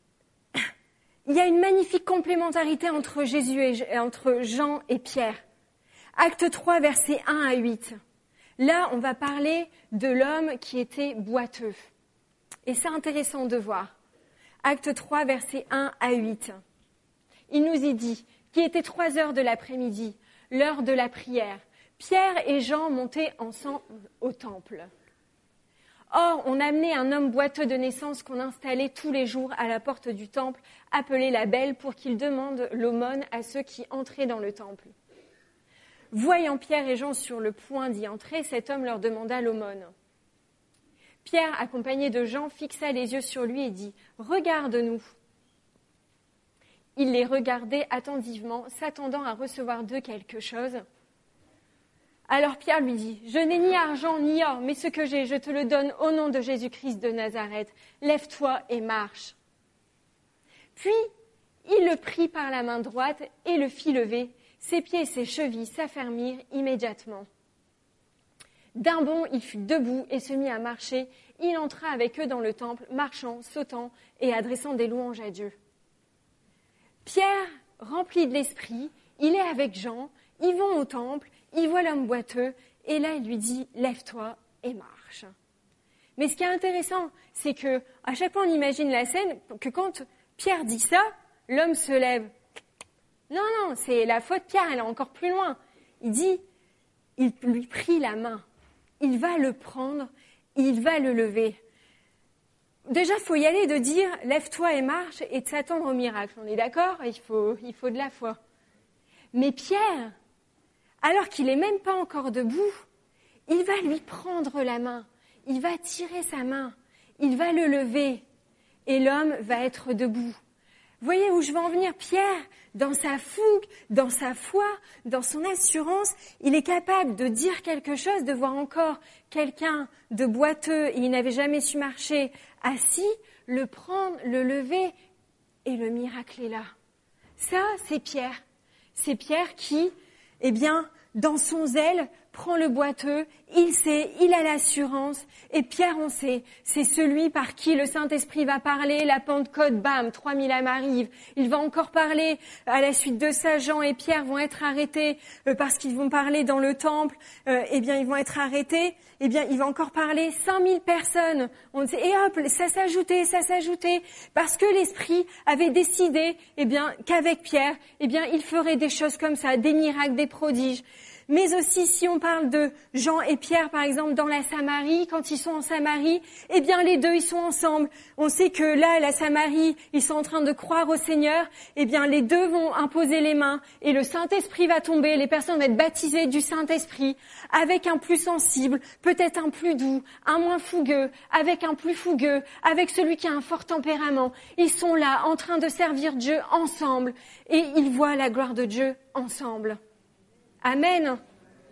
il y a une magnifique complémentarité entre Jésus et entre Jean et Pierre. Acte trois, versets un à huit. Là, on va parler de l'homme qui était boiteux. Et c'est intéressant de voir. Acte trois, versets un à huit. Il nous y dit qu'il était trois heures de l'après-midi, l'heure de la prière. Pierre et Jean montaient ensemble au temple. Or, on amenait un homme boiteux de naissance qu'on installait tous les jours à la porte du temple, appelé la Belle, pour qu'il demande l'aumône à ceux qui entraient dans le temple. Voyant Pierre et Jean sur le point d'y entrer, cet homme leur demanda l'aumône. Pierre, accompagné de Jean, fixa les yeux sur lui et dit « Regarde-nous ». Il les regardait attentivement, s'attendant à recevoir d'eux quelque chose. Alors Pierre lui dit « Je n'ai ni argent ni or, mais ce que j'ai, je te le donne au nom de Jésus-Christ de Nazareth. Lève-toi et marche. » Puis, il le prit par la main droite et le fit lever. Ses pieds et ses chevilles s'affermirent immédiatement. D'un bond, il fut debout et se mit à marcher. Il entra avec eux dans le temple, marchant, sautant et adressant des louanges à Dieu. Pierre, rempli de l'esprit, il est avec Jean, ils vont au temple, il voit l'homme boiteux, et là il lui dit « Lève-toi et marche ». Mais ce qui est intéressant, c'est que à chaque fois on imagine la scène, que quand Pierre dit ça, l'homme se lève. Non, non, c'est la faute de Pierre, elle est encore plus loin. Il dit, il lui prit la main, il va le prendre, il va le lever. Déjà, il faut y aller de dire, lève-toi et marche, et de s'attendre au miracle. On est d'accord ? Il faut, il faut de la foi. Mais Pierre, alors qu'il n'est même pas encore debout, il va lui prendre la main, il va tirer sa main, il va le lever, et l'homme va être debout. Vous voyez où je veux en venir ? Pierre, dans sa fougue, dans sa foi, dans son assurance, il est capable de dire quelque chose, de voir encore quelqu'un de boiteux, et il n'avait jamais su marcher, assis, le prendre, le lever, et le miracle est là. Ça, c'est Pierre. C'est Pierre qui, eh bien, dans son zèle, prend le boiteux, il sait, il a l'assurance, et Pierre, on sait, c'est celui par qui le Saint-Esprit va parler, la Pentecôte, bam, trois mille âmes arrivent. Il va encore parler, à la suite de ça, Jean et Pierre vont être arrêtés euh, parce qu'ils vont parler dans le temple, euh, eh bien, ils vont être arrêtés, eh bien, il va encore parler, cinq mille personnes, on sait, et hop, ça s'ajoutait, ça s'ajoutait, parce que l'Esprit avait décidé, eh bien, qu'avec Pierre, eh bien, il ferait des choses comme ça, des miracles, des prodiges. Mais aussi, si on parle de Jean et Pierre, par exemple, dans la Samarie, quand ils sont en Samarie, eh bien, les deux, ils sont ensemble. On sait que là, la Samarie, ils sont en train de croire au Seigneur. Eh bien, les deux vont imposer les mains et le Saint-Esprit va tomber. Les personnes vont être baptisées du Saint-Esprit avec un plus sensible, peut-être un plus doux, un moins fougueux, avec un plus fougueux, avec celui qui a un fort tempérament. Ils sont là, en train de servir Dieu ensemble et ils voient la gloire de Dieu ensemble. Amen.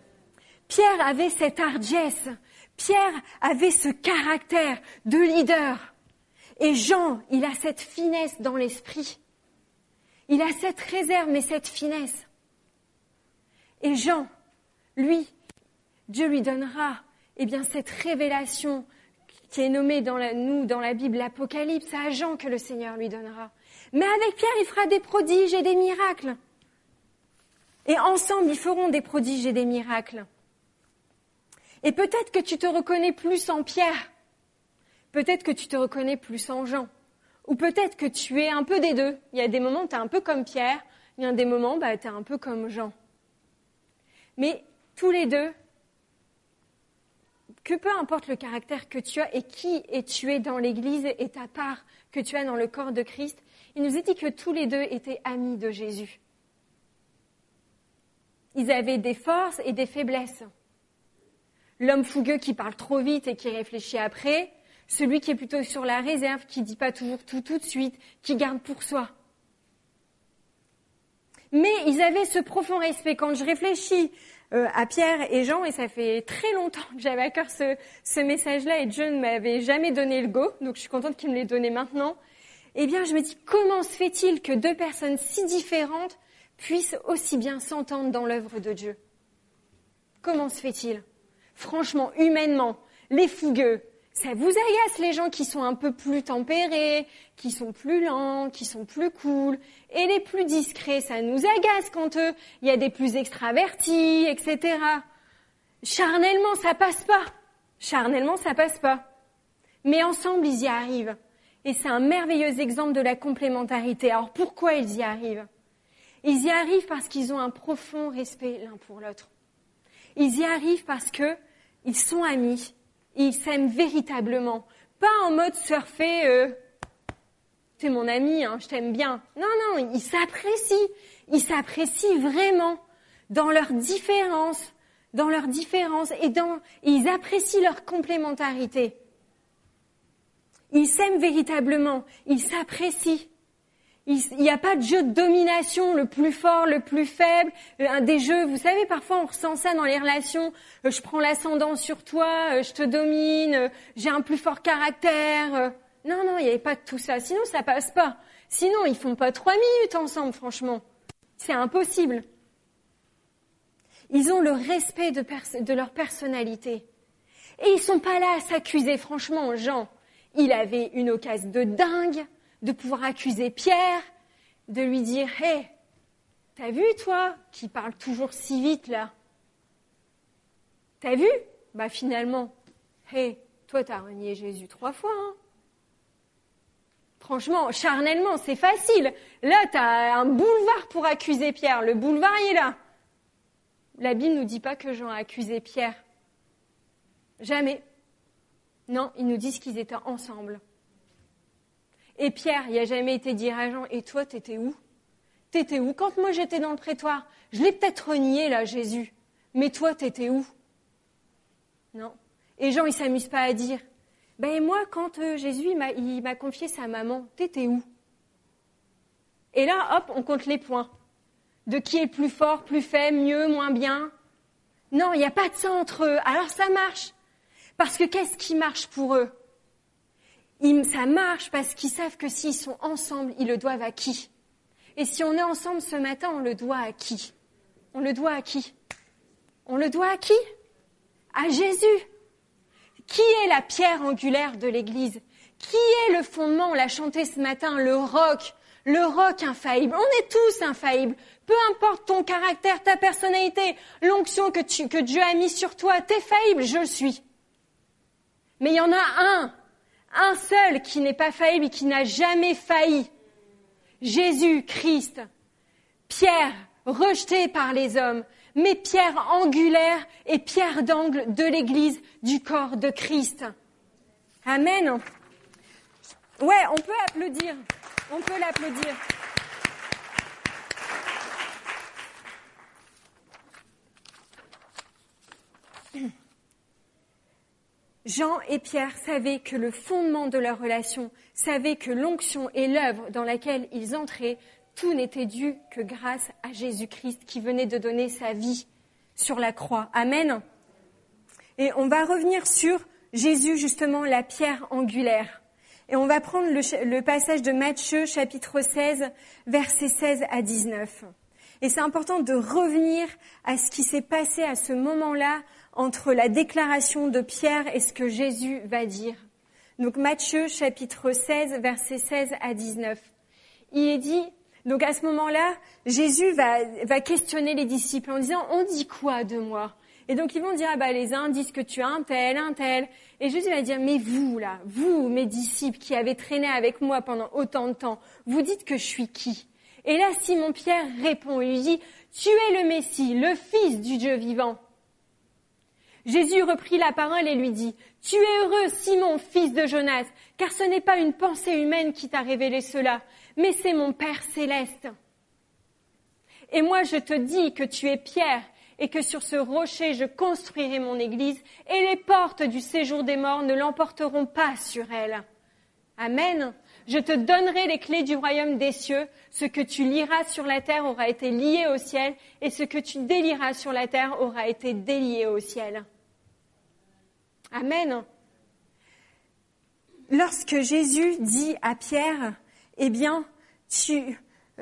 Pierre avait cette hardiesse. Pierre avait ce caractère de leader. Et Jean, il a cette finesse dans l'esprit. Il a cette réserve, mais cette finesse. Et Jean, lui, Dieu lui donnera, eh bien, cette révélation qui est nommée dans la, nous, dans la Bible, l'Apocalypse, à Jean que le Seigneur lui donnera. Mais avec Pierre, il fera des prodiges et des miracles. Et ensemble, ils feront des prodiges et des miracles. Et peut-être que tu te reconnais plus en Pierre. Peut-être que tu te reconnais plus en Jean. Ou peut-être que tu es un peu des deux. Il y a des moments où tu es un peu comme Pierre. Il y a des moments où bah, tu es un peu comme Jean. Mais tous les deux, que peu importe le caractère que tu as et qui et tu es dans l'Église et ta part que tu as dans le corps de Christ, il nous est dit que tous les deux étaient amis de Jésus. Ils avaient des forces et des faiblesses. L'homme fougueux qui parle trop vite et qui réfléchit après, celui qui est plutôt sur la réserve, qui dit pas toujours tout tout de suite, qui garde pour soi. Mais ils avaient ce profond respect. Quand je réfléchis euh, à Pierre et Jean, et ça fait très longtemps que j'avais à cœur ce, ce message-là et Dieu ne m'avait jamais donné le go, donc je suis contente qu'il me l'ait donné maintenant, eh bien je me dis comment se fait-il que deux personnes si différentes puissent aussi bien s'entendre dans l'œuvre de Dieu. Comment se fait-il ? Franchement, humainement, les fougueux, Ça vous agace les gens qui sont un peu plus tempérés, qui sont plus lents, qui sont plus cool. Et les plus discrets, ça nous agace quand eux, il y a des plus extravertis, et cetera. Charnellement, ça passe pas. Charnellement, ça passe pas. Mais ensemble, ils y arrivent. Et c'est un merveilleux exemple de la complémentarité. Alors pourquoi ils y arrivent ? Ils y arrivent parce qu'ils ont un profond respect l'un pour l'autre. Ils y arrivent parce que ils sont amis. Ils s'aiment véritablement. Pas en mode surfer, euh, t'es mon ami, hein, je t'aime bien. Non, non, ils s'apprécient. Ils s'apprécient vraiment dans leurs différences, dans leurs différences et dans, et ils apprécient leur complémentarité. Ils s'aiment véritablement. Ils s'apprécient. Il n'y a pas de jeu de domination, le plus fort, le plus faible, euh, des jeux, vous savez, parfois on ressent ça dans les relations, euh, je prends l'ascendant sur toi, euh, je te domine, euh, j'ai un plus fort caractère. Euh. Non, non, il n'y avait pas de tout ça, sinon ça passe pas. Sinon, ils font pas trois minutes ensemble, franchement. C'est impossible. Ils ont le respect de, pers- de leur personnalité. Et ils sont pas là à s'accuser, franchement, Jean. Il avait une occasion de dingue de pouvoir accuser Pierre, de lui dire « Hé, hey, t'as vu, toi, qui parle toujours si vite, là ? T'as vu ? Bah, finalement, hé, hey, toi, t'as renié Jésus trois fois, hein ? Franchement, charnellement, c'est facile. Là, t'as un boulevard pour accuser Pierre. Le boulevard, il est là. La Bible nous dit pas que Jean a accusé Pierre. Jamais. Non, ils nous disent qu'ils étaient ensemble. Et Pierre, il n'a jamais été dire à Jean, et toi, t'étais où ? T'étais où ? Quand moi j'étais dans le prétoire, je l'ai peut-être renié là, Jésus, mais toi, t'étais où ? Non. Et Jean, il s'amuse pas à dire, ben et moi, quand euh, Jésus il m'a, il m'a confié sa maman, t'étais où ? Et là, hop, on compte les points. De qui est le plus fort, plus faible, mieux, moins bien ? Non, il n'y a pas de ça entre eux. Alors ça marche. Parce que qu'est-ce qui marche pour eux ? Ils, ça marche parce qu'ils savent que s'ils sont ensemble, ils le doivent à qui ? Et si on est ensemble ce matin, on le doit à qui ? On le doit à qui ? On le doit à qui ? À Jésus. Qui est la pierre angulaire de l'Église ? Qui est le fondement ? On l'a chanté ce matin, le roc, le roc infaillible. On est tous infaillibles. Peu importe ton caractère, ta personnalité, l'onction que, tu, que Dieu a mis sur toi, t'es faillible, je le suis. Mais il y en a un. Un seul qui n'est pas faillible et qui n'a jamais failli. Jésus-Christ. Pierre, rejeté par les hommes, mais pierre angulaire et pierre d'angle de l'Église du corps de Christ. Amen. Ouais, on peut applaudir. On peut l'applaudir. Jean et Pierre savaient que le fondement de leur relation, savaient que l'onction et l'œuvre dans laquelle ils entraient, tout n'était dû que grâce à Jésus-Christ qui venait de donner sa vie sur la croix. Amen. Et on va revenir sur Jésus, justement, la pierre angulaire. Et on va prendre le, le passage de Matthieu, chapitre seize, versets seize à dix-neuf. Et c'est important de revenir à ce qui s'est passé à ce moment-là entre la déclaration de Pierre et ce que Jésus va dire. Donc Matthieu chapitre seize, versets seize à dix-neuf. Il est dit, donc à ce moment-là, Jésus va, va questionner les disciples en disant « On dit quoi de moi ?» Et donc ils vont dire « Ah bah les uns disent que tu es un tel, un tel. » Et Jésus va dire « Mais vous là, vous mes disciples qui avez traîné avec moi pendant autant de temps, vous dites que je suis qui ?» Et là Simon-Pierre répond et lui dit « Tu es le Messie, le Fils du Dieu vivant. » Jésus reprit la parole et lui dit « Tu es heureux, Simon, fils de Jonas, car ce n'est pas une pensée humaine qui t'a révélé cela, mais c'est mon Père céleste. Et moi, je te dis que tu es Pierre, et que sur ce rocher, je construirai mon église, et les portes du séjour des morts ne l'emporteront pas sur elle. Amen. Je te donnerai les clés du royaume des cieux. Ce que tu liras sur la terre aura été lié au ciel, et ce que tu délieras sur la terre aura été délié au ciel. » Amen. Lorsque Jésus dit à Pierre, eh bien, tu,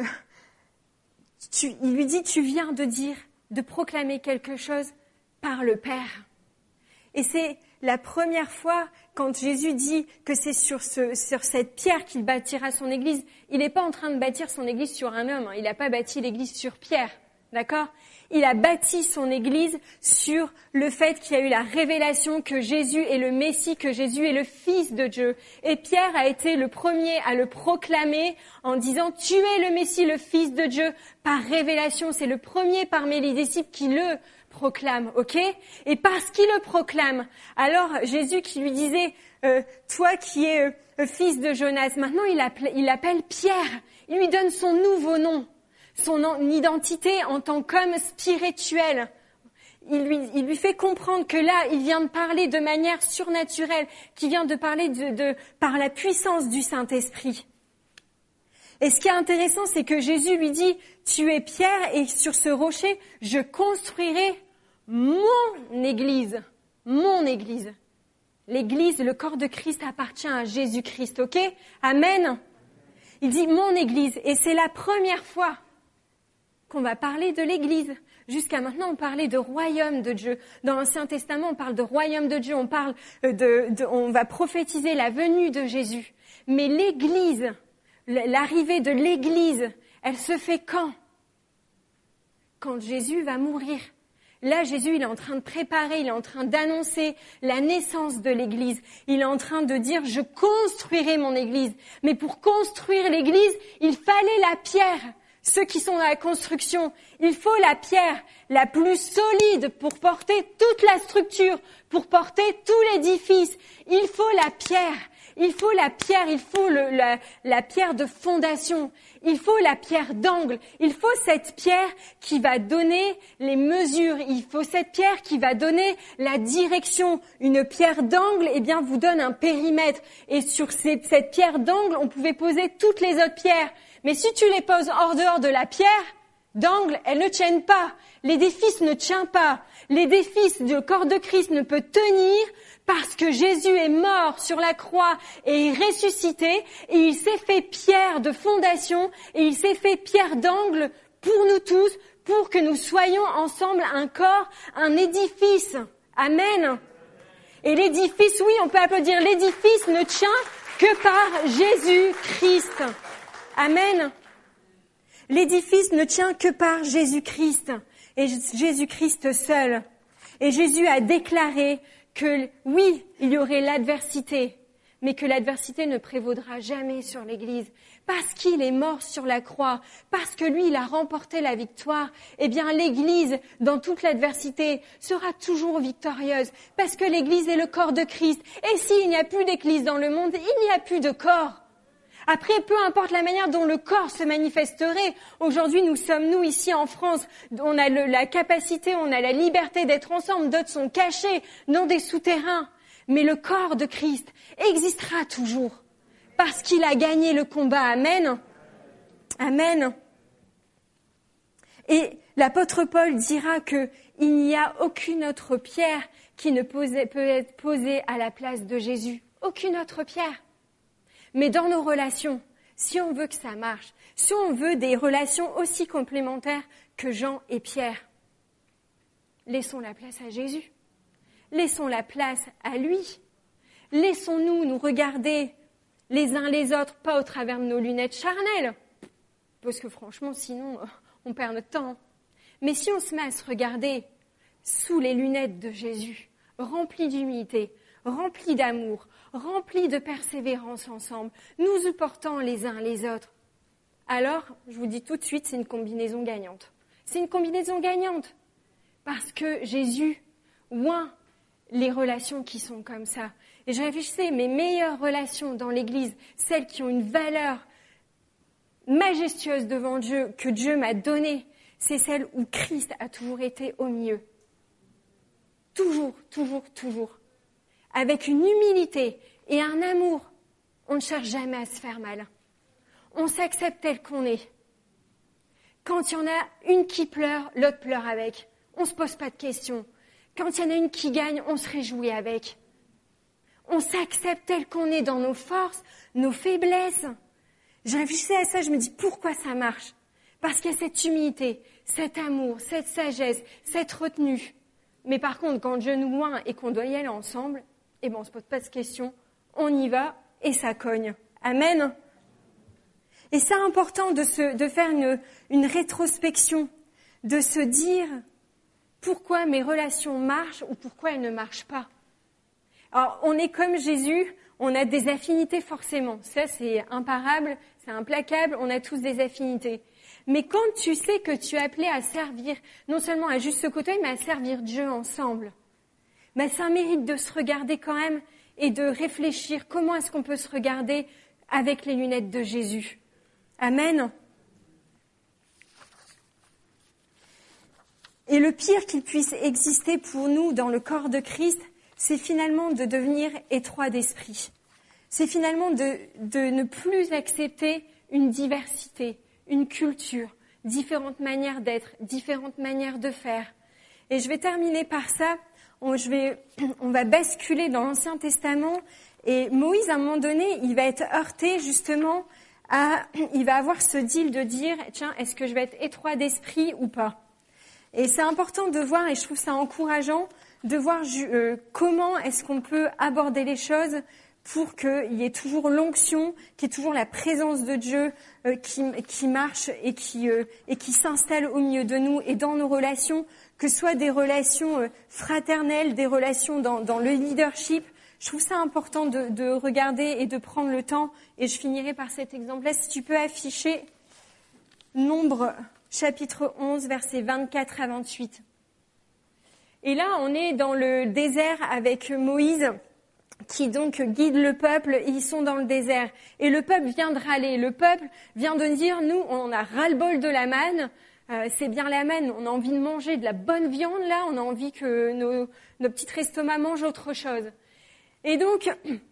tu, il lui dit, tu viens de dire, de proclamer quelque chose par le Père. Et c'est la première fois, quand Jésus dit que c'est sur, ce, sur cette pierre qu'il bâtira son église, il n'est pas en train de bâtir son église sur un homme, hein. Il n'a pas bâti l'église sur Pierre, d'accord ? Il a bâti son église sur le fait qu'il y a eu la révélation que Jésus est le Messie, que Jésus est le Fils de Dieu. Et Pierre a été le premier à le proclamer en disant « Tu es le Messie, le Fils de Dieu » par révélation. C'est le premier parmi les disciples qui le proclame, ok ? Et parce qu'il le proclame, alors Jésus qui lui disait euh, « Toi qui es euh, fils de Jonas », maintenant il appelle, il appelle Pierre, il lui donne son nouveau nom. Son identité en tant qu'homme spirituel. Il lui, il lui fait comprendre que là, il vient de parler de manière surnaturelle, qu'il vient de parler de, de, par la puissance du Saint-Esprit. Et ce qui est intéressant, c'est que Jésus lui dit, tu es Pierre et sur ce rocher, je construirai mon église. Mon église. L'église, le corps de Christ appartient à Jésus-Christ, ok ? Amen. Il dit mon église et c'est la première fois qu'on va parler de l'Église. Jusqu'à maintenant, on parlait de royaume de Dieu. Dans l'Ancien Testament, on parle de royaume de Dieu, on parle de, de, on va prophétiser la venue de Jésus. Mais l'Église, l'arrivée de l'Église, elle se fait quand ? Quand Jésus va mourir. Là, Jésus, il est en train de préparer, il est en train d'annoncer la naissance de l'Église. Il est en train de dire, je construirai mon Église. Mais pour construire l'Église, il fallait la pierre. Ceux qui sont dans la construction, il faut la pierre la plus solide pour porter toute la structure, pour porter tout l'édifice. Il faut la pierre, il faut la pierre, il faut le, la, la pierre de fondation, il faut la pierre d'angle, il faut cette pierre qui va donner les mesures, il faut cette pierre qui va donner la direction. Une pierre d'angle, eh bien, vous donne un périmètre. Et sur ces, cette pierre d'angle, on pouvait poser toutes les autres pierres. Mais si tu les poses hors dehors de la pierre, d'angle, elles ne tiennent pas. L'édifice ne tient pas. L'édifice du corps de Christ ne peut tenir parce que Jésus est mort sur la croix et est ressuscité et il s'est fait pierre de fondation et il s'est fait pierre d'angle pour nous tous, pour que nous soyons ensemble un corps, un édifice. Amen. Et l'édifice, oui, on peut applaudir, l'édifice ne tient que par Jésus-Christ. Amen. L'édifice ne tient que par Jésus-Christ et Jésus-Christ seul. Et Jésus a déclaré que oui, il y aurait l'adversité, mais que l'adversité ne prévaudra jamais sur l'Église. Parce qu'il est mort sur la croix, parce que lui, il a remporté la victoire, eh bien l'Église, dans toute l'adversité, sera toujours victorieuse. Parce que l'Église est le corps de Christ. Et s'il n'y a plus d'Église dans le monde, il n'y a plus de corps. Après, peu importe la manière dont le corps se manifesterait, aujourd'hui nous sommes, nous ici en France, on a le, la capacité, on a la liberté d'être ensemble, d'autres sont cachés dans des souterrains. Mais le corps de Christ existera toujours, parce qu'il a gagné le combat. Amen. Amen. Et l'apôtre Paul dira que il n'y a aucune autre pierre qui ne posait, peut être posée à la place de Jésus. Aucune autre pierre. Mais dans nos relations, si on veut que ça marche, si on veut des relations aussi complémentaires que Jean et Pierre, laissons la place à Jésus. Laissons la place à lui. Laissons-nous nous regarder les uns les autres, pas au travers de nos lunettes charnelles, parce que franchement, sinon, on perd notre temps. Mais si on se met à se regarder sous les lunettes de Jésus, remplis d'humilité, remplis d'amour, remplis de persévérance ensemble, nous supportant les uns les autres, alors, je vous dis tout de suite, c'est une combinaison gagnante. C'est une combinaison gagnante, parce que Jésus oint les relations qui sont comme ça. Et je réfléchissais, mes meilleures relations dans l'Église, celles qui ont une valeur majestueuse devant Dieu, que Dieu m'a donnée, c'est celles où Christ a toujours été au milieu. Toujours, toujours, toujours. Avec une humilité et un amour, on ne cherche jamais à se faire mal. On s'accepte tel qu'on est. Quand il y en a une qui pleure, l'autre pleure avec. On ne se pose pas de questions. Quand il y en a une qui gagne, on se réjouit avec. On s'accepte tel qu'on est dans nos forces, nos faiblesses. Je réfléchissais à ça, je me dis pourquoi ça marche ? Parce qu'il y a cette humilité, cet amour, cette sagesse, cette retenue. Mais par contre, quand Dieu nous oint et qu'on doit y aller ensemble, eh ben on se pose pas de questions, on y va et ça cogne. Amen. Et c'est important de, se, de faire une, une rétrospection, de se dire pourquoi mes relations marchent ou pourquoi elles ne marchent pas. Alors, on est comme Jésus, on a des affinités forcément. Ça, c'est imparable, c'est implacable, on a tous des affinités. Mais quand tu sais que tu es appelé à servir, non seulement à juste se côtoyer, mais à servir Dieu ensemble, ben, ça mérite de se regarder quand même et de réfléchir comment est-ce qu'on peut se regarder avec les lunettes de Jésus. Amen. Et le pire qu'il puisse exister pour nous dans le corps de Christ, c'est finalement de devenir étroit d'esprit. C'est finalement de, de ne plus accepter une diversité, une culture, différentes manières d'être, différentes manières de faire. Et je vais terminer par ça. On, je vais, on va basculer dans l'Ancien Testament. Et Moïse, à un moment donné, il va être heurté justement à, il va avoir ce deal de dire, tiens, est-ce que je vais être étroit d'esprit ou pas? Et c'est important de voir, et je trouve ça encourageant, de voir euh, comment est-ce qu'on peut aborder les choses pour qu'il y ait toujours l'onction, qu'il y ait toujours la présence de Dieu euh, qui, qui marche et qui, euh, et qui s'installe au milieu de nous et dans nos relations, que ce soit des relations euh, fraternelles, des relations dans, dans le leadership. Je trouve ça important de, de regarder et de prendre le temps. Et je finirai par cet exemple-là. Si tu peux afficher Nombre chapitre onze, versets vingt-quatre à vingt-huit. Et là, on est dans le désert avec Moïse, qui donc guide le peuple. Ils sont dans le désert. Et le peuple vient de râler. Le peuple vient de dire, nous, on a ras-le-bol de la manne. Euh, c'est bien la manne. On a envie de manger de la bonne viande, là. On a envie que nos, nos petits estomacs mangent autre chose. Et donc,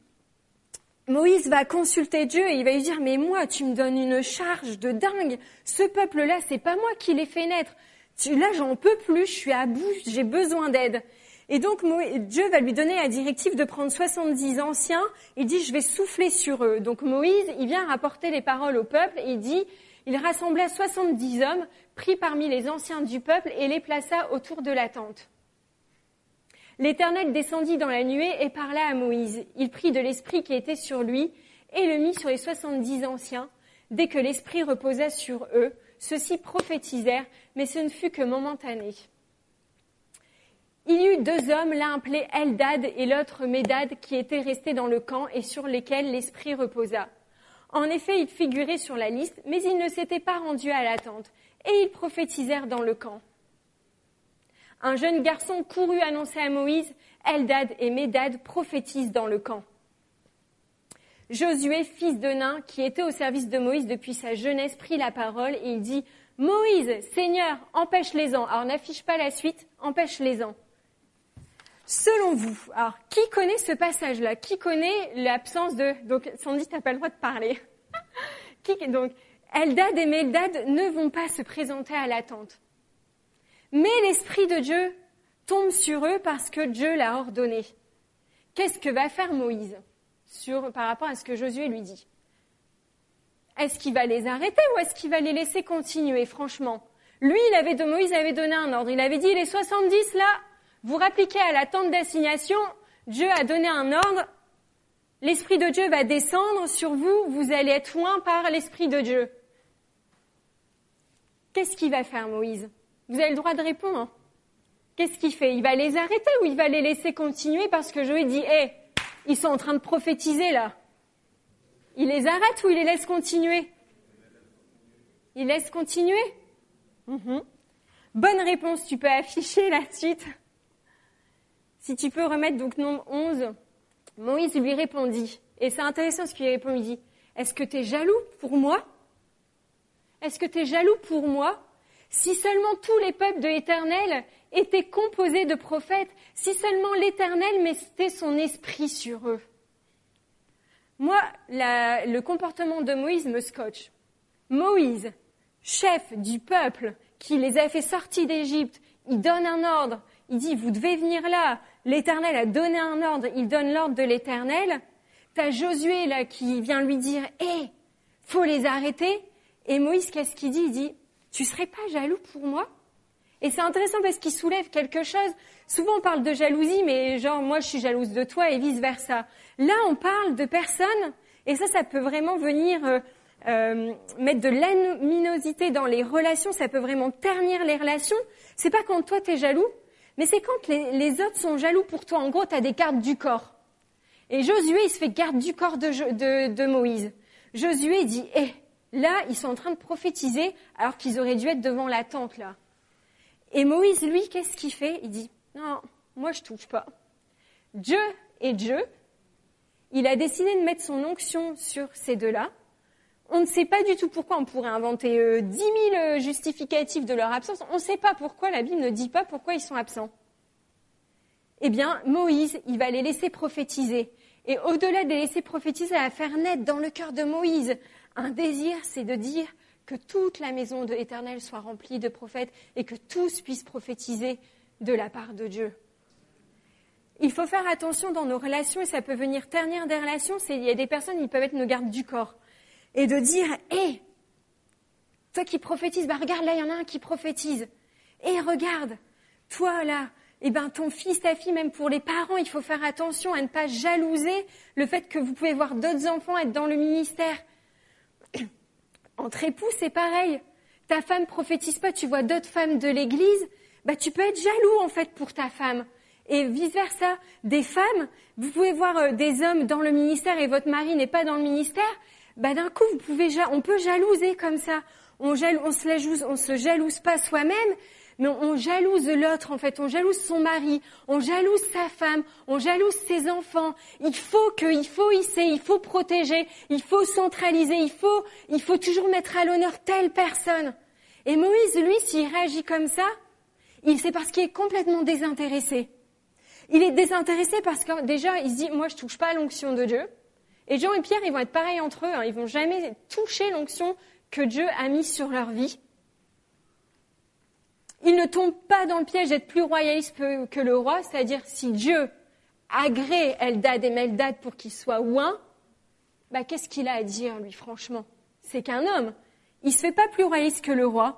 Moïse va consulter Dieu et il va lui dire, mais moi, tu me donnes une charge de dingue. Ce peuple-là, c'est pas moi qui l'ai fait naître. Tu, là, j'en peux plus, je suis à bout, j'ai besoin d'aide. Et donc, Dieu va lui donner la directive de prendre soixante-dix anciens. Il dit, je vais souffler sur eux. Donc, Moïse, il vient rapporter les paroles au peuple et il dit, il rassembla soixante-dix hommes pris parmi les anciens du peuple et les plaça autour de la tente. L'Éternel descendit dans la nuée et parla à Moïse. Il prit de l'esprit qui était sur lui et le mit sur les soixante-dix anciens. Dès que l'esprit reposa sur eux, ceux-ci prophétisèrent, mais ce ne fut que momentané. Il y eut deux hommes, l'un appelé Eldad et l'autre Médad, qui étaient restés dans le camp et sur lesquels l'esprit reposa. En effet, ils figuraient sur la liste, mais ils ne s'étaient pas rendus à la tente, et ils prophétisèrent dans le camp. Un jeune garçon courut annoncer à Moïse, Eldad et Médad prophétisent dans le camp. Josué, fils de Nun, qui était au service de Moïse depuis sa jeunesse, prit la parole et il dit, Moïse, Seigneur, empêche-les-en. Alors n'affiche pas la suite, empêche-les-en. Selon vous, alors qui connaît ce passage-là? Qui connaît l'absence de... Donc Sandy, t'as pas le droit de parler. qui... Donc Eldad et Médad ne vont pas se présenter à la tente. Mais l'Esprit de Dieu tombe sur eux parce que Dieu l'a ordonné. Qu'est-ce que va faire Moïse sur, par rapport à ce que Josué lui dit? Est-ce qu'il va les arrêter ou est-ce qu'il va les laisser continuer, franchement? Lui, il avait de Moïse avait donné un ordre. Il avait dit, les soixante-dix, là, vous rappliquez à la tente d'assignation. Dieu a donné un ordre. L'Esprit de Dieu va descendre sur vous. Vous allez être loin par l'Esprit de Dieu. Qu'est-ce qu'il va faire, Moïse? Vous avez le droit de répondre. Hein. Qu'est-ce qu'il fait? Il va les arrêter ou il va les laisser continuer parce que Josué dit, hé, hey, ils sont en train de prophétiser là. Il les arrête ou il les laisse continuer? Il laisse continuer? Mmh. Bonne réponse, tu peux afficher la suite. Si tu peux remettre donc nombre onze, Moïse lui répondit, et c'est intéressant ce qu'il répond, il dit, est-ce que tu es jaloux pour moi? Est-ce que tu es jaloux pour moi? Si seulement tous les peuples de l'Éternel étaient composés de prophètes, si seulement l'Éternel mettait son esprit sur eux. Moi, la, le comportement de Moïse me scotche. Moïse, chef du peuple qui les a fait sortir d'Égypte, il donne un ordre, il dit, vous devez venir là. L'Éternel a donné un ordre, il donne l'ordre de l'Éternel. T'as Josué là qui vient lui dire, hé, hey, faut les arrêter. Et Moïse, qu'est-ce qu'il dit? Il dit, tu serais pas jaloux pour moi? Et c'est intéressant parce qu'il soulève quelque chose. Souvent, on parle de jalousie, mais genre, moi, je suis jalouse de toi et vice-versa. Là, on parle de personnes, et ça, ça peut vraiment venir euh, euh, mettre de l'animisité dans les relations, ça peut vraiment ternir les relations. C'est pas quand toi, t'es jaloux, mais c'est quand les, les autres sont jaloux pour toi. En gros, t'as des gardes du corps. Et Josué, il se fait garde du corps de, de, de Moïse. Josué dit, hé, hey, là, ils sont en train de prophétiser, alors qu'ils auraient dû être devant la tente, là. Et Moïse, lui, qu'est-ce qu'il fait? Il dit, non, moi je touche pas. Dieu est Dieu. Il a décidé de mettre son onction sur ces deux-là. On ne sait pas du tout pourquoi, on pourrait inventer euh, dix mille justificatifs de leur absence. On ne sait pas pourquoi, la Bible ne dit pas pourquoi ils sont absents. Eh bien, Moïse, il va les laisser prophétiser. Et au-delà de les laisser prophétiser, il va faire naître dans le cœur de Moïse un désir, c'est de dire que toute la maison de l'Éternel soit remplie de prophètes et que tous puissent prophétiser de la part de Dieu. Il faut faire attention dans nos relations et ça peut venir ternir des relations. C'est, il y a des personnes, ils peuvent être nos gardes du corps. Et de dire, hé, hey, toi qui prophétises, bah regarde, là, il y en a un qui prophétise. Hé, hey, regarde, toi là, eh ben ton fils, ta fille, même pour les parents, il faut faire attention à ne pas jalouser le fait que vous pouvez voir d'autres enfants être dans le ministère. Entre époux, c'est pareil. Ta femme prophétise pas, tu vois d'autres femmes de l'église, bah tu peux être jaloux en fait pour ta femme. Et vice-versa, des femmes, vous pouvez voir euh, des hommes dans le ministère et votre mari n'est pas dans le ministère, bah d'un coup vous pouvez, on peut jalouser comme ça. On, jalouse, on se jalouse, on se jalouse pas soi-même, mais on, on jalouse l'autre en fait. On jalouse son mari, on jalouse sa femme, on jalouse ses enfants. Il faut que, il faut hisser, il faut protéger, il faut centraliser, il faut, il faut toujours mettre à l'honneur telle personne. Et Moïse, lui, s'il réagit comme ça, il c'est parce qu'il est complètement désintéressé. Il est désintéressé parce que déjà, il se dit, moi, je touche pas à l'onction de Dieu. Et Jean et Pierre, ils vont être pareils entre eux. Hein. Ils vont jamais toucher l'onction que Dieu a mise sur leur vie. Ils ne tombent pas dans le piège d'être plus royalistes que le roi, c'est-à-dire si Dieu agrée Eldad et Meldad pour qu'ils soient ouins, bah, qu'est-ce qu'il a à dire, lui, franchement? C'est qu'un homme. Il ne se fait pas plus royaliste que le roi.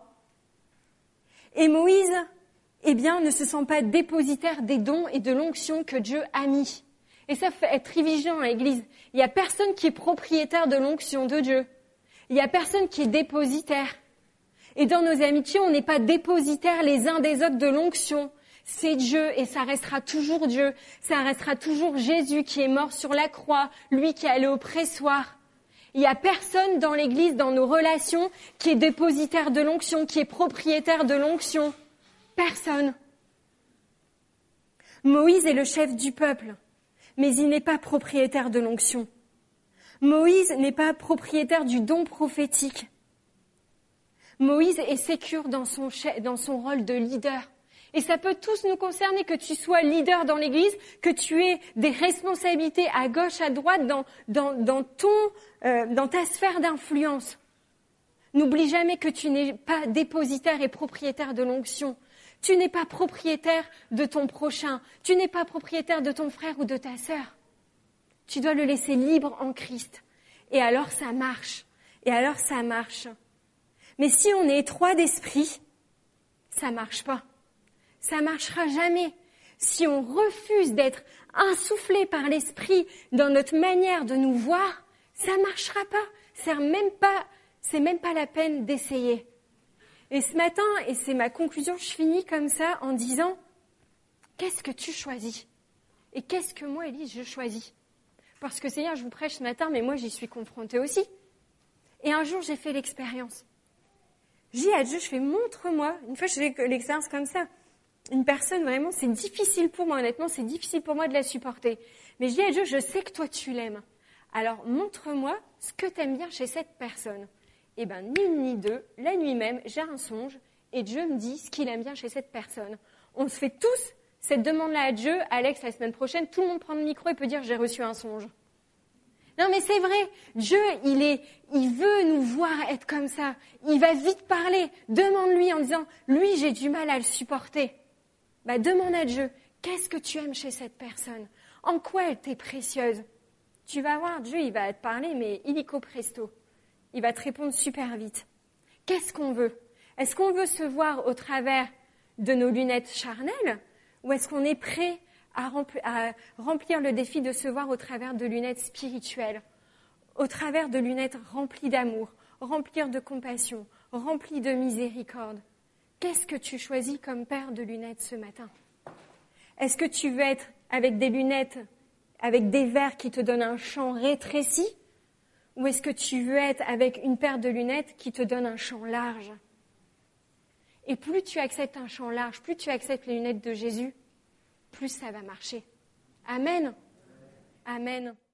Et Moïse, eh bien, ne se sent pas dépositaire des dons et de l'onction que Dieu a mis. Et ça fait être très vigilant à l'Église. Il n'y a personne qui est propriétaire de l'onction de Dieu. Il n'y a personne qui est dépositaire. Et dans nos amitiés, on n'est pas dépositaires les uns des autres de l'onction. C'est Dieu et ça restera toujours Dieu. Ça restera toujours Jésus qui est mort sur la croix, lui qui est allé au pressoir. Il n'y a personne dans l'Église, dans nos relations, qui est dépositaire de l'onction, qui est propriétaire de l'onction. Personne. Moïse est le chef du peuple, mais il n'est pas propriétaire de l'onction. Moïse n'est pas propriétaire du don prophétique. Moïse est sécure dans son, chef, dans son rôle de leader. Et ça peut tous nous concerner, que tu sois leader dans l'Église, que tu aies des responsabilités à gauche, à droite, dans, dans, dans, ton, euh, dans ta sphère d'influence. N'oublie jamais que tu n'es pas dépositaire et propriétaire de l'onction. Tu n'es pas propriétaire de ton prochain. Tu n'es pas propriétaire de ton frère ou de ta sœur. Tu dois le laisser libre en Christ. Et alors ça marche. Et alors ça marche. Mais si on est étroit d'esprit, ça marche pas. Ça marchera jamais. Si on refuse d'être insufflé par l'esprit dans notre manière de nous voir, ça marchera pas. C'est même pas, c'est même pas la peine d'essayer. Et ce matin, et c'est ma conclusion, je finis comme ça en disant, qu'est-ce que tu choisis? Et qu'est-ce que moi, Élise, je choisis? Parce que Seigneur, je vous prêche ce matin, mais moi, j'y suis confrontée aussi. Et un jour, j'ai fait l'expérience. J'ai dit à Dieu, je fais, montre-moi. Une fois, je fais l'expérience comme ça. Une personne, vraiment, c'est difficile pour moi, honnêtement, c'est difficile pour moi de la supporter. Mais je dis à Dieu, je sais que toi, tu l'aimes. Alors, montre-moi ce que tu aimes bien chez cette personne. Eh bien, ni une ni deux, la nuit même, j'ai un songe, et Dieu me dit ce qu'il aime bien chez cette personne. On se fait tous cette demande-là à Dieu. Alex, la semaine prochaine, tout le monde prend le micro et peut dire, j'ai reçu un songe. Non, mais c'est vrai, Dieu, il est, il veut nous voir être comme ça. Il va vite parler. Demande-lui en disant, lui, j'ai du mal à le supporter. Bah, demande à Dieu, qu'est-ce que tu aimes chez cette personne? En quoi elle t'est précieuse? Tu vas voir, Dieu, il va te parler, mais illico presto. Il va te répondre super vite. Qu'est-ce qu'on veut? Est-ce qu'on veut se voir au travers de nos lunettes charnelles, ou est-ce qu'on est prêt à, rempl- à remplir le défi de se voir au travers de lunettes spirituelles, au travers de lunettes remplies d'amour, remplies de compassion, remplies de miséricorde? Qu'est-ce que tu choisis comme paire de lunettes ce matin? Est-ce que tu veux être avec des lunettes, avec des verres qui te donnent un champ rétréci, ou est-ce que tu veux être avec une paire de lunettes qui te donne un champ large? Et plus tu acceptes un champ large, plus tu acceptes les lunettes de Jésus, plus ça va marcher. Amen. Amen.